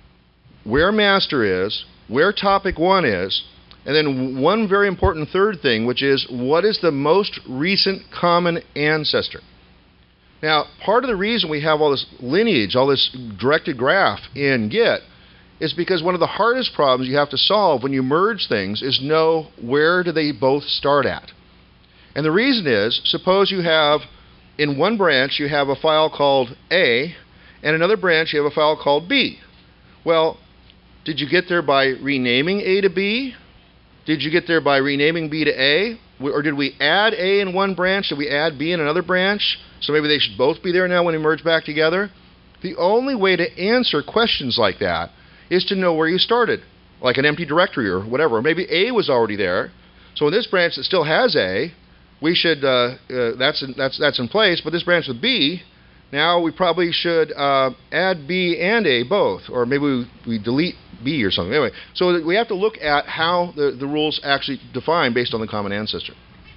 where master is, where topic 1 is, and then one very important third thing, which is what is the most recent common ancestor. Now, part of the reason we have all this lineage, all this directed graph in Git, is because one of the hardest problems you have to solve when you merge things is know where do they both start at. And the reason is, suppose you have in one branch, you have a file called A, and another branch, you have a file called B. Well, did you get there by renaming A to B? Did you get there by renaming B to A? Or did we add A in one branch? Did we add B in another branch? So maybe they should both be there now when we merge back together? The only way to answer questions like that is to know where you started, like an empty directory or whatever. Maybe A was already there. So in this branch that still has A, we should that's in place. But this branch with B, now we probably should add B and A both, or maybe we delete B or something. Anyway, so we have to look at how the rules actually define based on the common ancestor.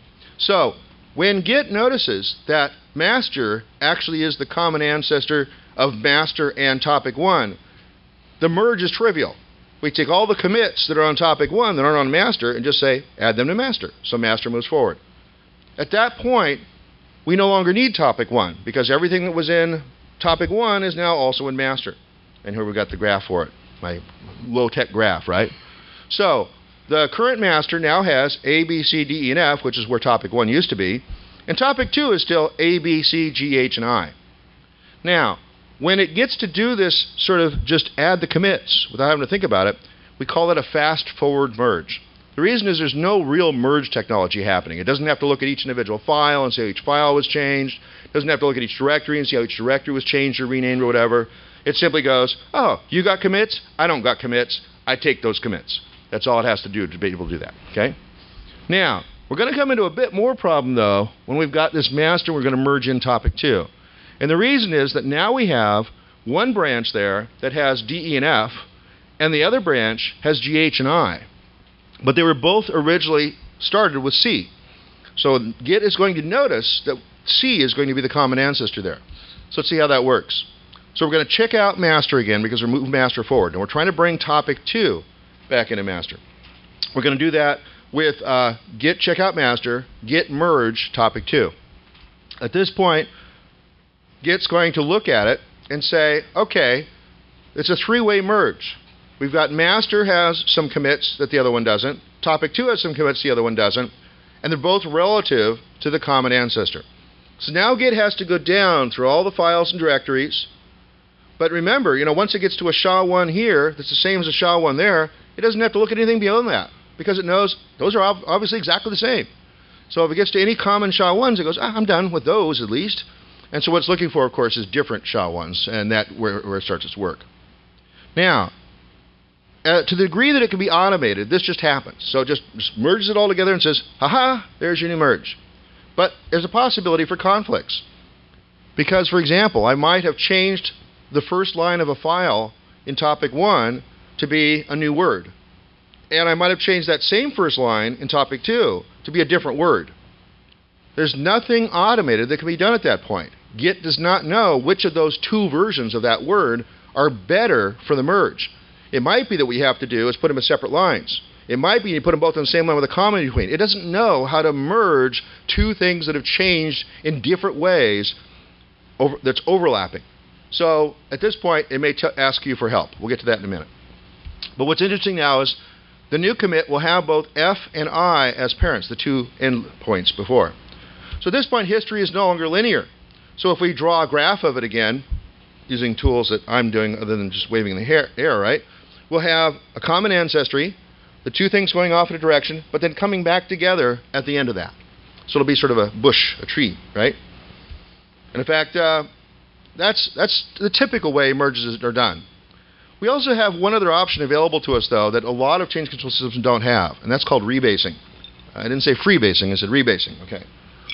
So when Git notices that master actually is the common ancestor of master and topic 1, the merge is trivial. We take all the commits that are on topic 1 that aren't on master and just say add them to master. So master moves forward. At that point, we no longer need topic 1 because everything that was in topic 1 is now also in master. And here we've got the graph for it, my low-tech graph, right? So the current master now has A, B, C, D, E, and F, which is where topic 1 used to be. And topic 2 is still A, B, C, G, H, and I. Now, when it gets to do this sort of just add the commits without having to think about it, we call it a fast-forward merge. The reason is there's no real merge technology happening. It doesn't have to look at each individual file and see how each file was changed. It doesn't have to look at each directory and see how each directory was changed or renamed or whatever. It simply goes, oh, you got commits? I don't got commits. I take those commits. That's all it has to do to be able to do that. Okay? Now, we're going to come into a bit more problem, though, when we've got this master. We're going to merge in topic 2. And the reason is that now we have one branch there that has D, E, and F, and the other branch has G, H, and I. But they were both originally started with C. So Git is going to notice that C is going to be the common ancestor there. So let's see how that works. So we're going to check out master again because we're moving master forward. And we're trying to bring topic 2 back into master. We're going to do that with git checkout master, git merge topic 2. At this point, Git's going to look at it and say, okay, it's a three-way merge. We've got master has some commits that the other one doesn't. Topic 2 has some commits the other one doesn't. And they're both relative to the common ancestor. So now Git has to go down through all the files and directories. But remember, once it gets to a SHA-1 here that's the same as a SHA-1 there, it doesn't have to look at anything beyond that because it knows those are obviously exactly the same. So if it gets to any common SHA-1s, it goes, I'm done with those at least. And so what it's looking for, of course, is different SHA-1s, and that's where it starts its work. Now, to the degree that it can be automated, this just happens. So it just merges it all together and says, ha-ha, there's your new merge. But there's a possibility for conflicts. Because, for example, I might have changed the first line of a file in topic 1 to be a new word. And I might have changed that same first line in topic 2 to be a different word. There's nothing automated that can be done at that point. Git does not know which of those two versions of that word are better for the merge. It might be that what you have to do is put them in separate lines. It might be you put them both on the same line with a comma in between. It doesn't know how to merge two things that have changed in different ways that's overlapping. So at this point, it may ask you for help. We'll get to that in a minute. But what's interesting now is the new commit will have both F and I as parents, the two endpoints before. So at this point, history is no longer linear. So if we draw a graph of it again, using tools that I'm doing other than just waving the air, right? We'll have a common ancestry, the two things going off in a direction, but then coming back together at the end of that. So it'll be sort of a bush, a tree, right? And in fact, that's the typical way merges are done. We also have one other option available to us, though, that a lot of change control systems don't have, and that's called rebasing. I didn't say freebasing, I said rebasing. Okay.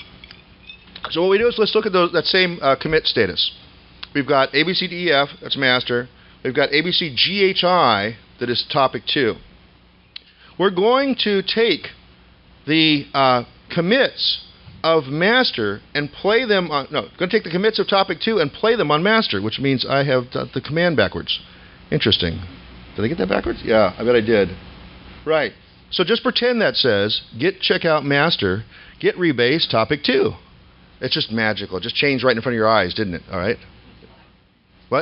So what we do is let's look at that same commit status. We've got ABCDEF, that's master. We've got ABCGHI, that is topic 2. We're going to take the commits of master and play them on, no, going to take the commits of topic 2 and play them on master, which means I have the command backwards. Interesting. Did I get that backwards? Yeah, I bet I did. Right. So just pretend that says git checkout master, git rebase topic 2. It's just magical. It just changed right in front of your eyes, didn't it? All right. What?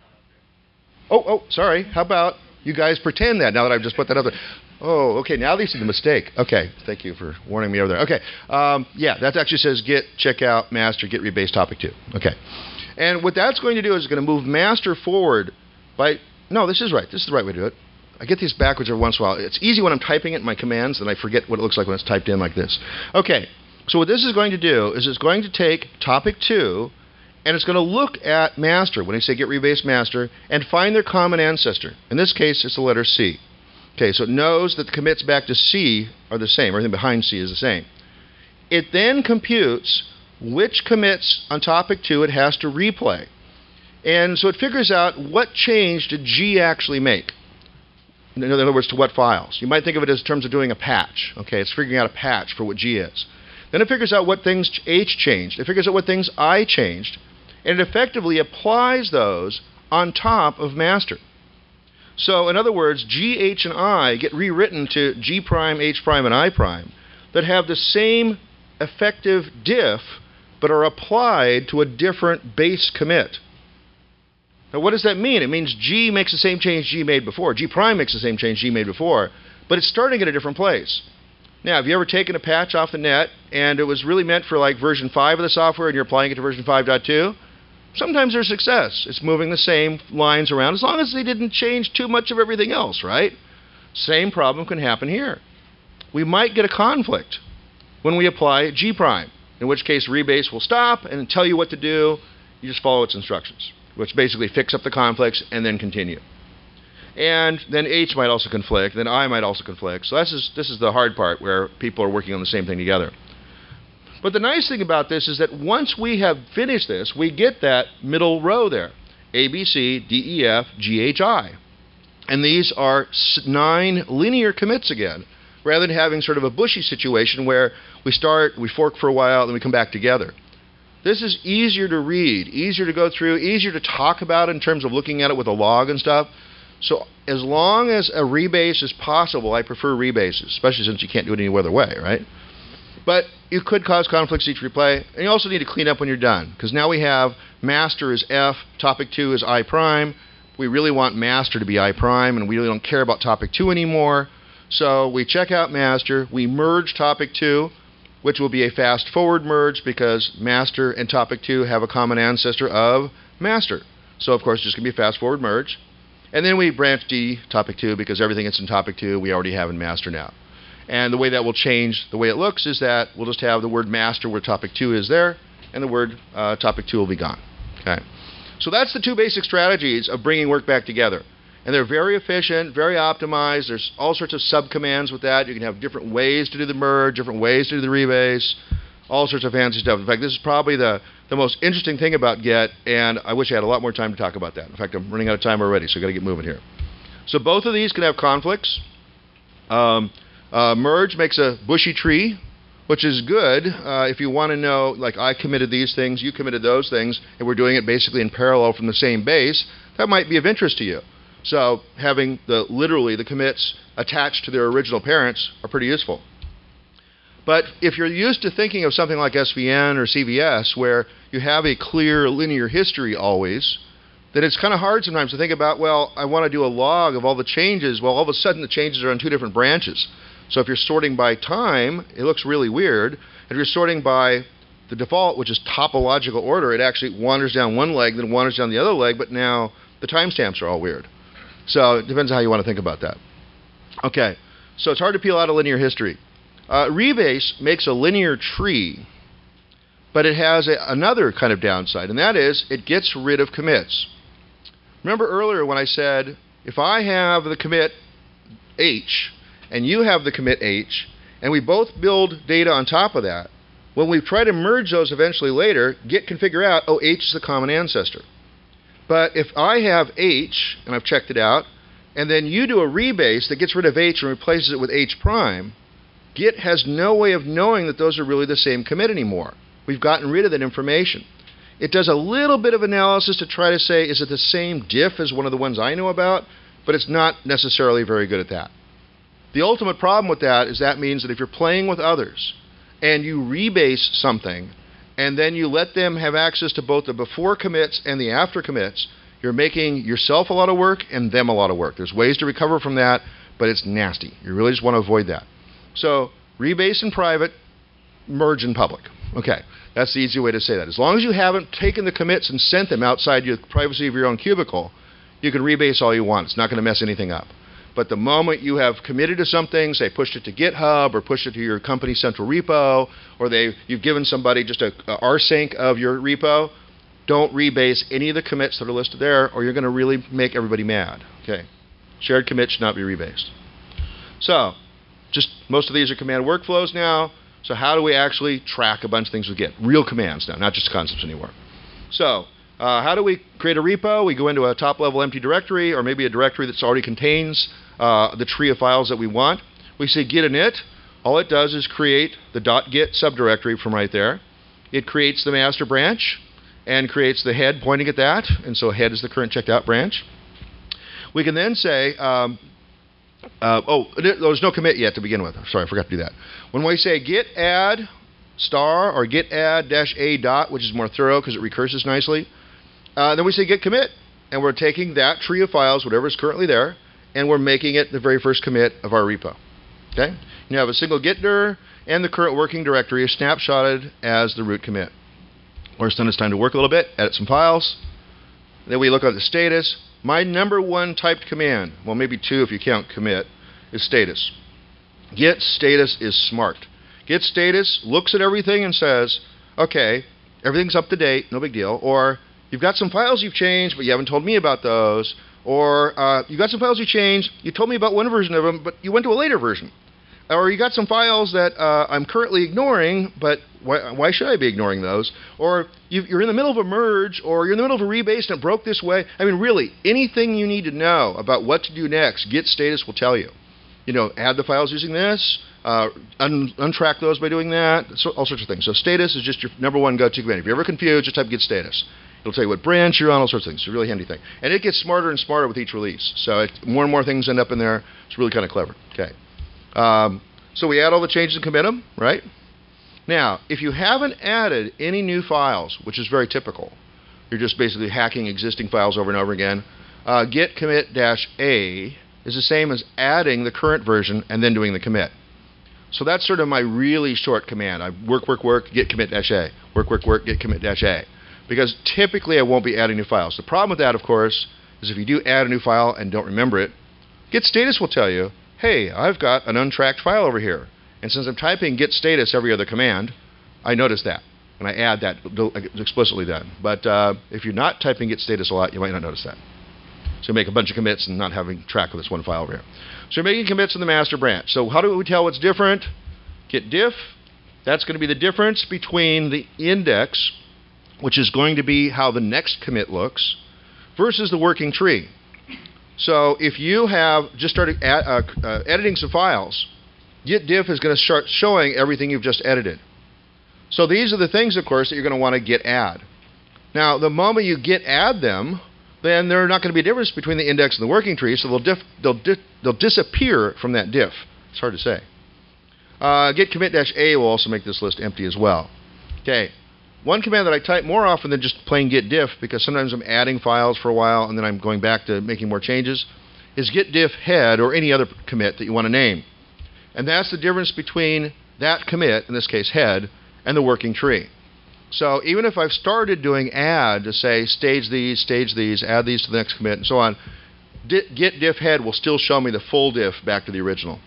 Oh, sorry. How about you guys pretend that now that I've just put that up there? Oh, okay. Now they see the mistake. Okay. Thank you for warning me over there. Okay. Yeah, that actually says git checkout master, git rebase topic 2. Okay. And what that's going to do is it's going to move master forward by... No, this is right. This is the right way to do it. I get these backwards every once in a while. It's easy when I'm typing it in my commands, and I forget what it looks like when it's typed in like this. Okay. So what this is going to do is it's going to take topic 2, and it's going to look at master, when I say get rebase master, and find their common ancestor. In this case, it's the letter C. Okay, so it knows that the commits back to C are the same. Everything behind C is the same. It then computes which commits on topic 2 it has to replay. And so it figures out what change did G actually make. In other words, to what files. You might think of it as terms of doing a patch. Okay, it's figuring out a patch for what G is. Then it figures out what things H changed. It figures out what things I changed. And it effectively applies those on top of master. So in other words, G, H, and I get rewritten to G prime, H prime, and I prime that have the same effective diff but are applied to a different base commit. Now what does that mean? It means G makes the same change G made before. G prime makes the same change G made before, but it's starting at a different place. Now, have you ever taken a patch off the net and it was really meant for like version 5 of the software and you're applying it to version 5.2? Sometimes there's success. It's moving the same lines around as long as they didn't change too much of everything else, right? Same problem can happen here. We might get a conflict when we apply G prime, in which case rebase will stop and tell you what to do. You just follow its instructions, which basically fix up the conflicts and then continue. And then H might also conflict, then I might also conflict. So this is the hard part where people are working on the same thing together. But the nice thing about this is that once we have finished this, we get that middle row there. A, B, C, D, E, F, G, H, I. And these are 9 linear commits again, rather than having sort of a bushy situation where we start, we fork for a while, then we come back together. This is easier to read, easier to go through, easier to talk about in terms of looking at it with a log and stuff. So as long as a rebase is possible, I prefer rebases, especially since you can't do it any other way, right? But you could cause conflicts each replay, and you also need to clean up when you're done, because now we have master is F, topic 2 is I prime. We really want master to be I prime, and we really don't care about topic 2 anymore. So we check out master, we merge topic 2, which will be a fast forward merge because master and topic 2 have a common ancestor of master. So of course, it's just going to be a fast forward merge. And then we branch D topic 2 because everything that's in topic 2 we already have in master now. And the way that will change the way it looks is that we'll just have the word master where topic 2 is there, and the word topic 2 will be gone. Okay. So that's the 2 basic strategies of bringing work back together. And they're very efficient, very optimized. There's all sorts of subcommands with that. You can have different ways to do the merge, different ways to do the rebase, all sorts of fancy stuff. In fact, this is probably the most interesting thing about Get, and I wish I had a lot more time to talk about that. In fact, I'm running out of time already, so I've got to get moving here. So both of these can have conflicts. Merge makes a bushy tree, which is good if you want to know, like I committed these things, you committed those things, and we're doing it basically in parallel from the same base. That might be of interest to you. So having literally the commits attached to their original parents are pretty useful. But if you're used to thinking of something like SVN or CVS, where you have a clear linear history always, then it's kind of hard sometimes to think about, well, I want to do a log of all the changes. Well, all of a sudden the changes are on 2 different branches. So if you're sorting by time, it looks really weird. If you're sorting by the default, which is topological order, it actually wanders down one leg, then wanders down the other leg, but now the timestamps are all weird. So it depends on how you want to think about that. Okay, so it's hard to peel out a linear history. Rebase makes a linear tree, but it has another kind of downside, and that is it gets rid of commits. Remember earlier when I said, if I have the commit H, and you have the commit H, and we both build data on top of that, when we try to merge those eventually later, Git can figure out, oh, H is the common ancestor. But if I have H, and I've checked it out, and then you do a rebase that gets rid of H and replaces it with H prime, Git has no way of knowing that those are really the same commit anymore. We've gotten rid of that information. It does a little bit of analysis to try to say, is it the same diff as one of the ones I know about? But it's not necessarily very good at that. The ultimate problem with that is that means that if you're playing with others and you rebase something and then you let them have access to both the before commits and the after commits, you're making yourself a lot of work and them a lot of work. There's ways to recover from that, but it's nasty. You really just want to avoid that. So rebase in private, merge in public. Okay, that's the easy way to say that. As long as you haven't taken the commits and sent them outside the privacy of your own cubicle, you can rebase all you want. It's not going to mess anything up. But the moment you have committed to something, say pushed it to GitHub or pushed it to your company central repo, or you've given somebody just a rsync of your repo, don't rebase any of the commits that are listed there, or you're going to really make everybody mad. Okay, shared commit should not be rebased. So, just most of these are command workflows now. So how do we actually track a bunch of things with Git? Real commands now, not just concepts anymore. So, how do we create a repo? We go into a top-level empty directory, or maybe a directory that already contains the tree of files that we want. We say git init. All it does is create the .git subdirectory from right there. It creates the master branch and creates the head pointing at that, and so head is the current checked out branch. We can then say, there's no commit yet to begin with. Sorry, I forgot to do that. When we say git add star or git add -a dot, which is more thorough because it recurses nicely, then we say git commit, and we're taking that tree of files, whatever is currently there, and we're making it the very first commit of our repo. Okay? You have a single git dir, and the current working directory is snapshotted as the root commit. Or then it's time to work a little bit, edit some files. Then we look at the status. My number one typed command, well maybe two if you count commit, is status. Git status is smart. Git status looks at everything and says, okay, everything's up to date, no big deal. Or you've got some files you've changed, but you haven't told me about those. Or you've got some files you changed, you told me about one version of them, but you went to a later version. Or you got some files that I'm currently ignoring, but why should I be ignoring those? Or you're in the middle of a merge, or you're in the middle of a rebase and it broke this way. I mean, really, anything you need to know about what to do next, Git status will tell you. You know, add the files using this, untrack those by doing that, so all sorts of things. So status is just your number one go-to command. If you're ever confused, just type git status. It'll tell you what branch you're on, all sorts of things. It's a really handy thing. And it gets smarter and smarter with each release. So more and more things end up in there. It's really kind of clever. Okay. So we add all the changes and commit them, right? Now, if you haven't added any new files, which is very typical, you're just basically hacking existing files over and over again, git commit -a is the same as adding the current version and then doing the commit. So that's sort of my really short command. I work, git commit -a. Work, git commit -a. Because typically I won't be adding new files. The problem with that, of course, is if you do add a new file and don't remember it, git status will tell you, hey, I've got an untracked file over here. And since I'm typing git status every other command, I notice that. And I add that explicitly then. But if you're not typing git status a lot, you might not notice that. So you make a bunch of commits and not having track of this one file over here. So you're making commits in the master branch. So how do we tell what's different? Git diff. That's going to be the difference between the index, which is going to be how the next commit looks, versus the working tree. So if you have just started editing some files, git diff is going to start showing everything you've just edited. So these are the things, of course, that you're going to want to git add. Now, the moment you git add them, then there's not going to be a difference between the index and the working tree, so they'll disappear from that diff. It's hard to say. Git commit -a will also make this list empty as well. Okay. One command that I type more often than just plain git diff, because sometimes I'm adding files for a while and then I'm going back to making more changes, is git diff head or any other commit that you want to name. And that's the difference between that commit, in this case head, and the working tree. So even if I've started doing add to say stage these, add these to the next commit, and so on, git diff head will still show me the full diff back to the original.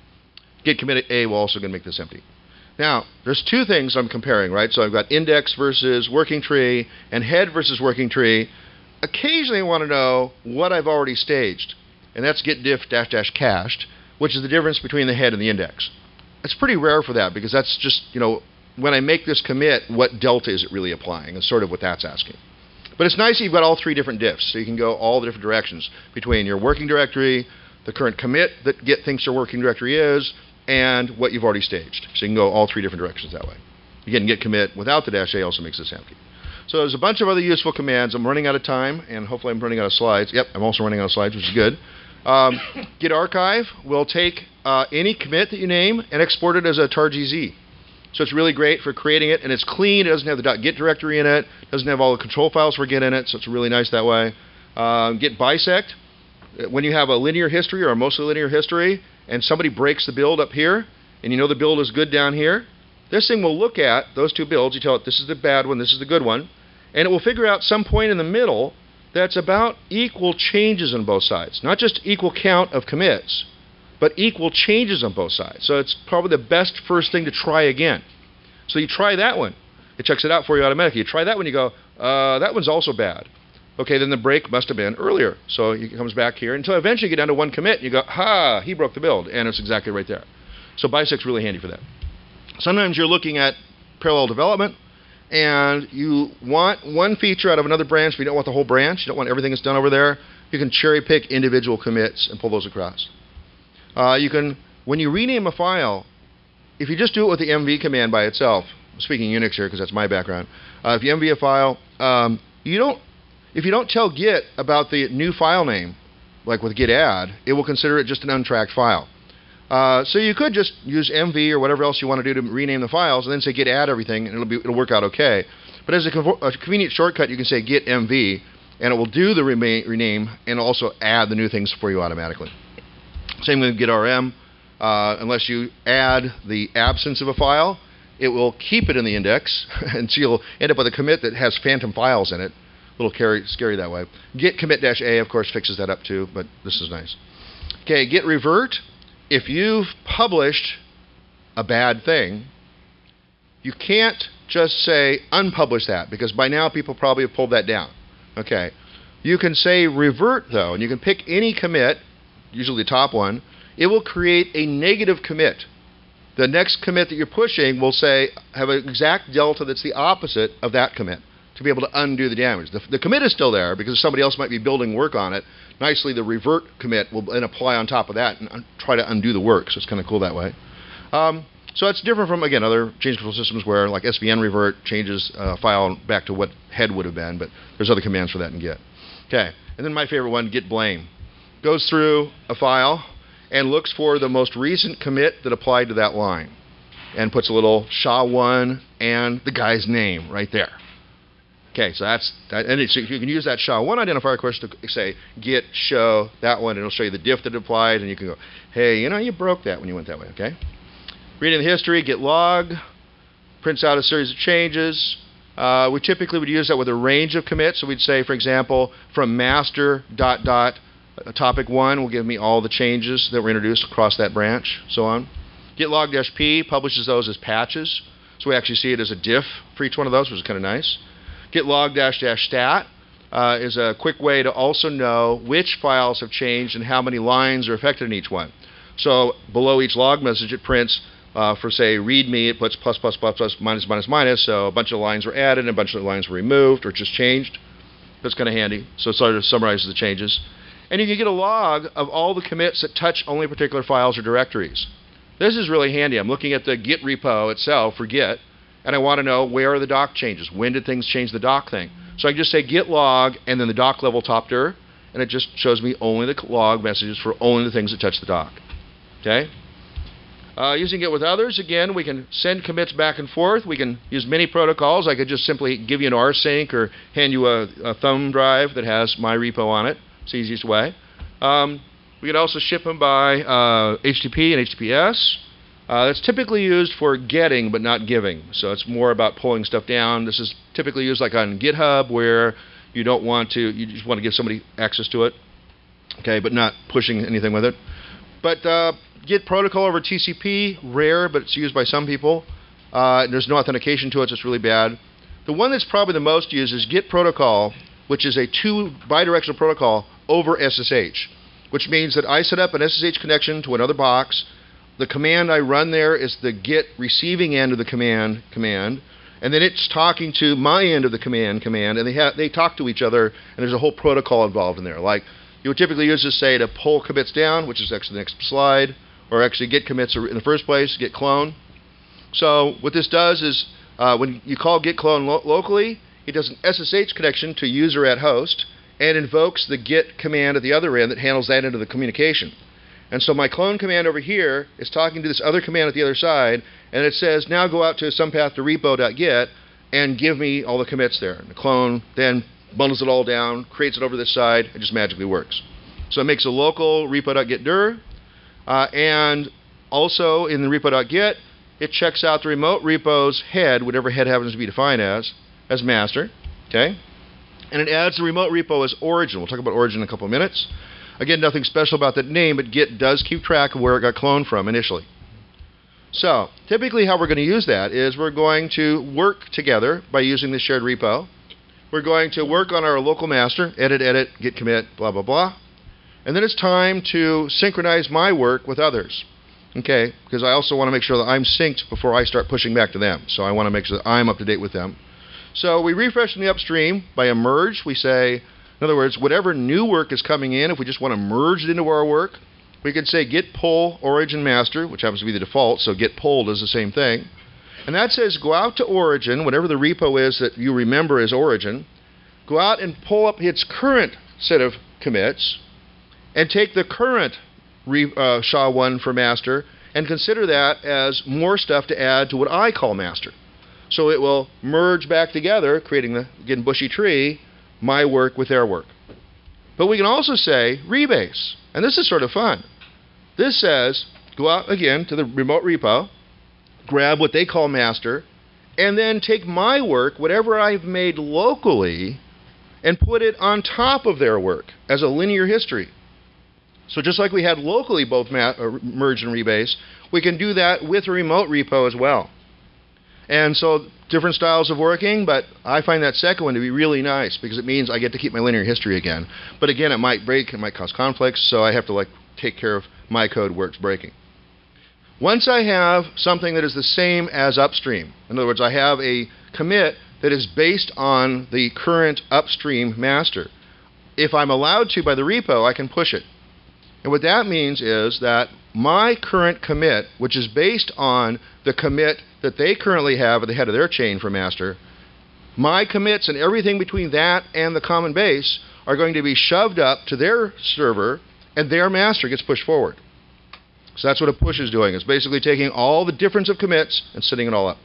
Git commit -a will also going to make this empty. Now, there's two things I'm comparing, right? So I've got index versus working tree and head versus working tree. Occasionally I want to know what I've already staged, and that's git diff -- cached, which is the difference between the head and the index. It's pretty rare for that because that's just, you know, when I make this commit, what delta is it really applying? Is sort of what that's asking. But it's nice that you've got all three different diffs, so you can go all the different directions between your working directory, the current commit that Git thinks your working directory is, and what you've already staged. So you can go all three different directions that way. Again, git commit without the -a also makes this empty. So there's a bunch of other useful commands. I'm running out of time, and hopefully I'm running out of slides. Yep, I'm also running out of slides, which is good. Git archive will take any commit that you name and export it as a tar.gz. So it's really great for creating it, and it's clean. It doesn't have the .git directory in it. It doesn't have all the control files for Git in it, so it's really nice that way. Git bisect. When you have a linear history or a mostly linear history, and somebody breaks the build up here, and you know the build is good down here, this thing will look at those two builds. You tell it this is the bad one, this is the good one, and it will figure out some point in the middle that's about equal changes on both sides. Not just equal count of commits, but equal changes on both sides. So it's probably the best first thing to try again. So you try that one. It checks it out for you automatically. You try that one, you go, that one's also bad. okay, then the break must have been earlier. So it comes back here until eventually you get down to one commit. And you go, ha, he broke the build. And it's exactly right there. So bisect's really handy for that. Sometimes you're looking at parallel development, and you want one feature out of another branch, but you don't want the whole branch. You don't want everything that's done over there. You can cherry pick individual commits and pull those across. You can, when you rename a file, if you just do it with the mv command by itself, I'm speaking Unix here because that's my background. If you mv a file, if you don't tell Git about the new file name, like with git add, it will consider it just an untracked file. So you could just use mv or whatever else you want to do to rename the files, and then say git add everything, and it'll work out okay. But as a convenient shortcut, you can say git mv, and it will do the rename and also add the new things for you automatically. Same with git rm. Unless you add the absence of a file, it will keep it in the index, and so you'll end up with a commit that has phantom files in it. A little scary that way. Git commit-a, of course, fixes that up too, but this is nice. Okay, git revert. If you've published a bad thing, you can't just say unpublish that, because by now people probably have pulled that down. Okay, you can say revert though, and you can pick any commit, usually the top one. It will create a negative commit. The next commit that you're pushing will say have an exact delta that's the opposite of that commit to be able to undo the damage. The commit is still there because somebody else might be building work on it. Nicely, the revert commit will then apply on top of that and try to undo the work. So it's kind of cool that way. So it's different from, again, other change control systems where like SVN revert changes a file back to what head would have been, but there's other commands for that in Git. Okay, and then my favorite one, git blame. Goes through a file and looks for the most recent commit that applied to that line and puts a little SHA-1 and the guy's name right there. Okay, so that's that, and so you can use that SHA-1 identifier, of course, to say git show that one, and it'll show you the diff that applied, and you can go, hey, you know, you broke that when you went that way, okay? Reading the history, git log, prints out a series of changes. We typically would use that with a range of commits, so we'd say, for example, from master ... topic 1 will give me all the changes that were introduced across that branch, so on. Git log-p publishes those as patches, so we actually see it as a diff for each one of those, which is kind of nice. Git log-stat is a quick way to also know which files have changed and how many lines are affected in each one. So below each log message, it prints for, say, readme, it puts plus, plus, plus, plus, minus, minus, minus, so a bunch of lines were added and a bunch of lines were removed or just changed. That's kind of handy, so it sort of summarizes the changes. And you can get a log of all the commits that touch only particular files or directories. This is really handy. I'm looking at the Git repo itself for Git, and I want to know where are the doc changes. When did things change the doc thing? So I can just say git log and then the doc level top dir, and it just shows me only the log messages for only the things that touch the doc. Okay? Using it with others, again, we can send commits back and forth. We can use many protocols. I could just simply give you an rsync or hand you a thumb drive that has my repo on it. It's the easiest way. We can also ship them by HTTP and HTTPS. That's typically used for getting but not giving. So it's more about pulling stuff down. This is typically used like on GitHub where you don't want to, you just want to give somebody access to it, okay, but not pushing anything with it. But Git protocol over TCP, rare, but it's used by some people. There's no authentication to it, so it's really bad. The one that's probably the most used is Git protocol, which is a bidirectional protocol over SSH, which means that I set up an SSH connection to another box. The command I run there is the Git receiving end of the command, and then it's talking to my end of the command, and they talk to each other, and there's a whole protocol involved in there. Like you would typically use this, say, to pull commits down, which is actually the next slide, or actually git commits in the first place, git clone. So what this does is when you call git clone locally, it does an SSH connection to user at host and invokes the git command at the other end that handles that end of the communication. And so my clone command over here is talking to this other command at the other side, and it says, now go out to some path to repo.git and give me all the commits there. And the clone then bundles it all down, creates it over this side, it just magically works. So it makes a local repo.git dir, and also in the repo.git, it checks out the remote repo's head, whatever head happens to be defined as master, okay? And it adds the remote repo as origin. We'll talk about origin in a couple of minutes. Again, nothing special about that name, but Git does keep track of where it got cloned from initially. So, typically how we're going to use that is we're going to work together by using the shared repo. we're going to work on our local master, edit, git commit, blah, blah, blah. And then it's time to synchronize my work with others. Okay, because I also want to make sure that I'm synced before I start pushing back to them. So I want to make sure that I'm up to date with them. So we refresh in the upstream by a merge. We say, in other words, whatever new work is coming in, if we just want to merge it into our work, we could say git pull origin master, which happens to be the default, so git pull does the same thing. And that says go out to origin, whatever the repo is that you remember as origin, go out and pull up its current set of commits, and take the current SHA-1 for master and consider that as more stuff to add to what I call master. So it will merge back together, creating the, again, bushy tree, my work with their work. But we can also say rebase, and this is sort of fun. This says go out again to the remote repo, grab what they call master, and then take my work, whatever I've made locally, and put it on top of their work as a linear history. So just like we had locally both merge and rebase, we can do that with a remote repo as well. And so different styles of working, but I find that second one to be really nice because it means I get to keep my linear history again. But again, it might break, it might cause conflicts, so I have to take care of my code where it's breaking. Once I have something that is the same as upstream, in other words, I have a commit that is based on the current upstream master. If I'm allowed to by the repo, I can push it. And what that means is that my current commit, which is based on the commit that they currently have at the head of their chain for master, my commits and everything between that and the common base are going to be shoved up to their server, and their master gets pushed forward. So that's what a push is doing. It's basically taking all the difference of commits and setting it all up.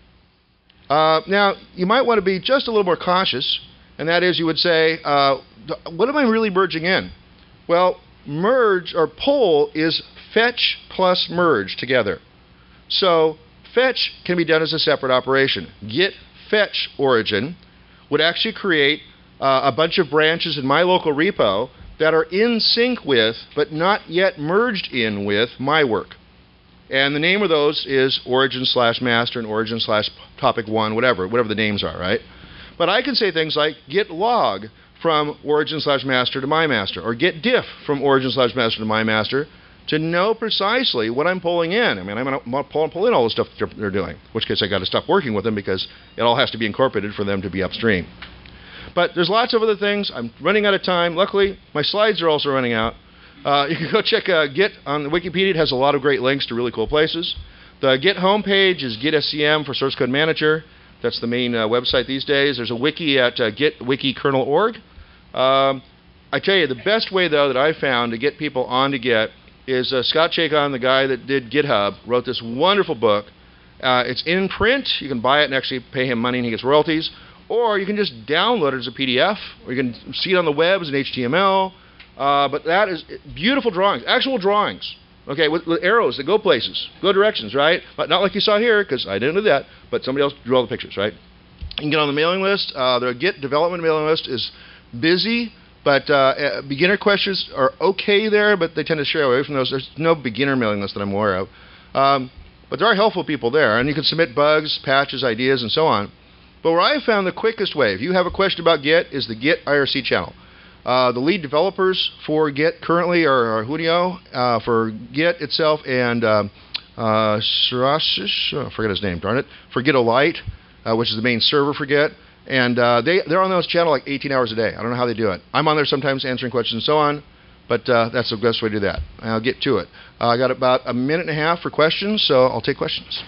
Now, you might want to be just a little more cautious, and that is you would say, what am I really merging in? Well, merge or pull is fetch plus merge together. So fetch can be done as a separate operation. Git fetch origin would actually create a bunch of branches in my local repo that are in sync with, but not yet merged in with, my work. And the name of those is origin/master and origin/topic1, whatever the names are, right? But I can say things like git log from origin/master to my master, or git diff from origin/master to my master, to know precisely what I'm pulling in. I mean, I'm going to pull in all the stuff that they're doing, in which case I got to stop working with them because it all has to be incorporated for them to be upstream. But there's lots of other things. I'm running out of time. Luckily, my slides are also running out. You can go check Git on Wikipedia. It has a lot of great links to really cool places. The Git homepage is git-scm for Source Code Manager. That's the main website these days. There's a wiki at gitwikikernel.org. I tell you, the best way, though, that I've found to get people onto Git is Scott Chacon, the guy that did GitHub, wrote this wonderful book. It's in print. You can buy it and actually pay him money and he gets royalties. Or you can just download it as a PDF, or you can see it on the web as an HTML. But that is beautiful drawings, actual drawings, okay, with arrows that go places, go directions, right? But not like you saw here, because I didn't do that, but somebody else drew all the pictures, right? You can get on the mailing list. The Git development mailing list is busy, but beginner questions are okay there, but they tend to stray away from those. There's no beginner mailing list that I'm aware of. But there are helpful people there, and you can submit bugs, patches, ideas, and so on. But where I found the quickest way, if you have a question about Git, is the Git IRC channel. The lead developers for Git currently are Junio for Git itself and Surashish, I forget his name, darn it, for Gitolite, which is the main server for Git. And they're on those channel like 18 hours a day. I don't know how they do it. I'm on there sometimes answering questions and so on, but that's the best way to do that. And I'll get to it. I got about a minute and a half for questions, so I'll take questions.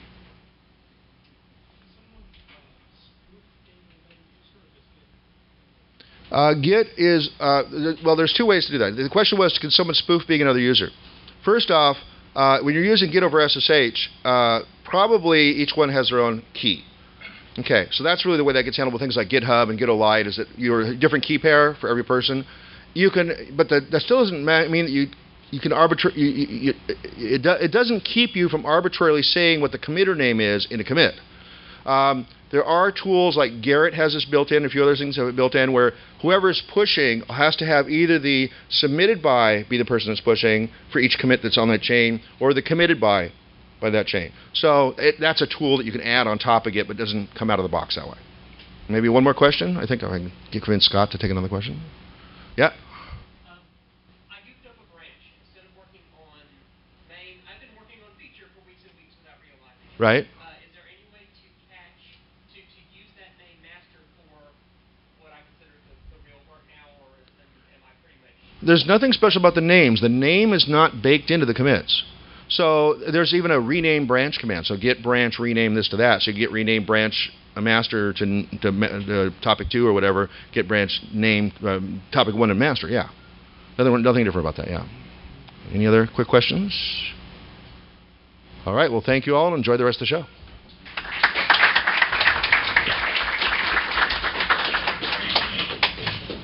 Git is, well, there's two ways to do that. The question was, can someone spoof being another user? First off, when you're using Git over SSH, probably each one has their own key. Okay, so that's really the way that gets handled with things like GitHub and Gitolite, is that you're a different key pair for every person. You can, but that still doesn't mean that you can arbitrate. It doesn't keep you from arbitrarily saying what the committer name is in a commit. There are tools like Gerrit has this built in, a few other things have it built in, where whoever is pushing has to have either the submitted by be the person that's pushing for each commit that's on that chain, or the committed by that chain. So that's a tool that you can add on top of Git, but doesn't come out of the box that way. Maybe one more question? I think I can convince Scott to take another question. Yeah?
I goofed up a branch. Instead of working on main, I've been working on feature for weeks and weeks without realizing it.
Right.
Is there any way to to use that main master for what I consider the real work now, or am I pretty much...
There's nothing special about the names. The name is not baked into the commits. So there's even a rename branch command. So get branch, rename this to that. So you get rename branch a master to topic 2 or whatever. Get branch name topic 1 and master. Yeah. Nothing different about that. Yeah. Any other quick questions? All right. Well, thank you all and enjoy the rest of the show.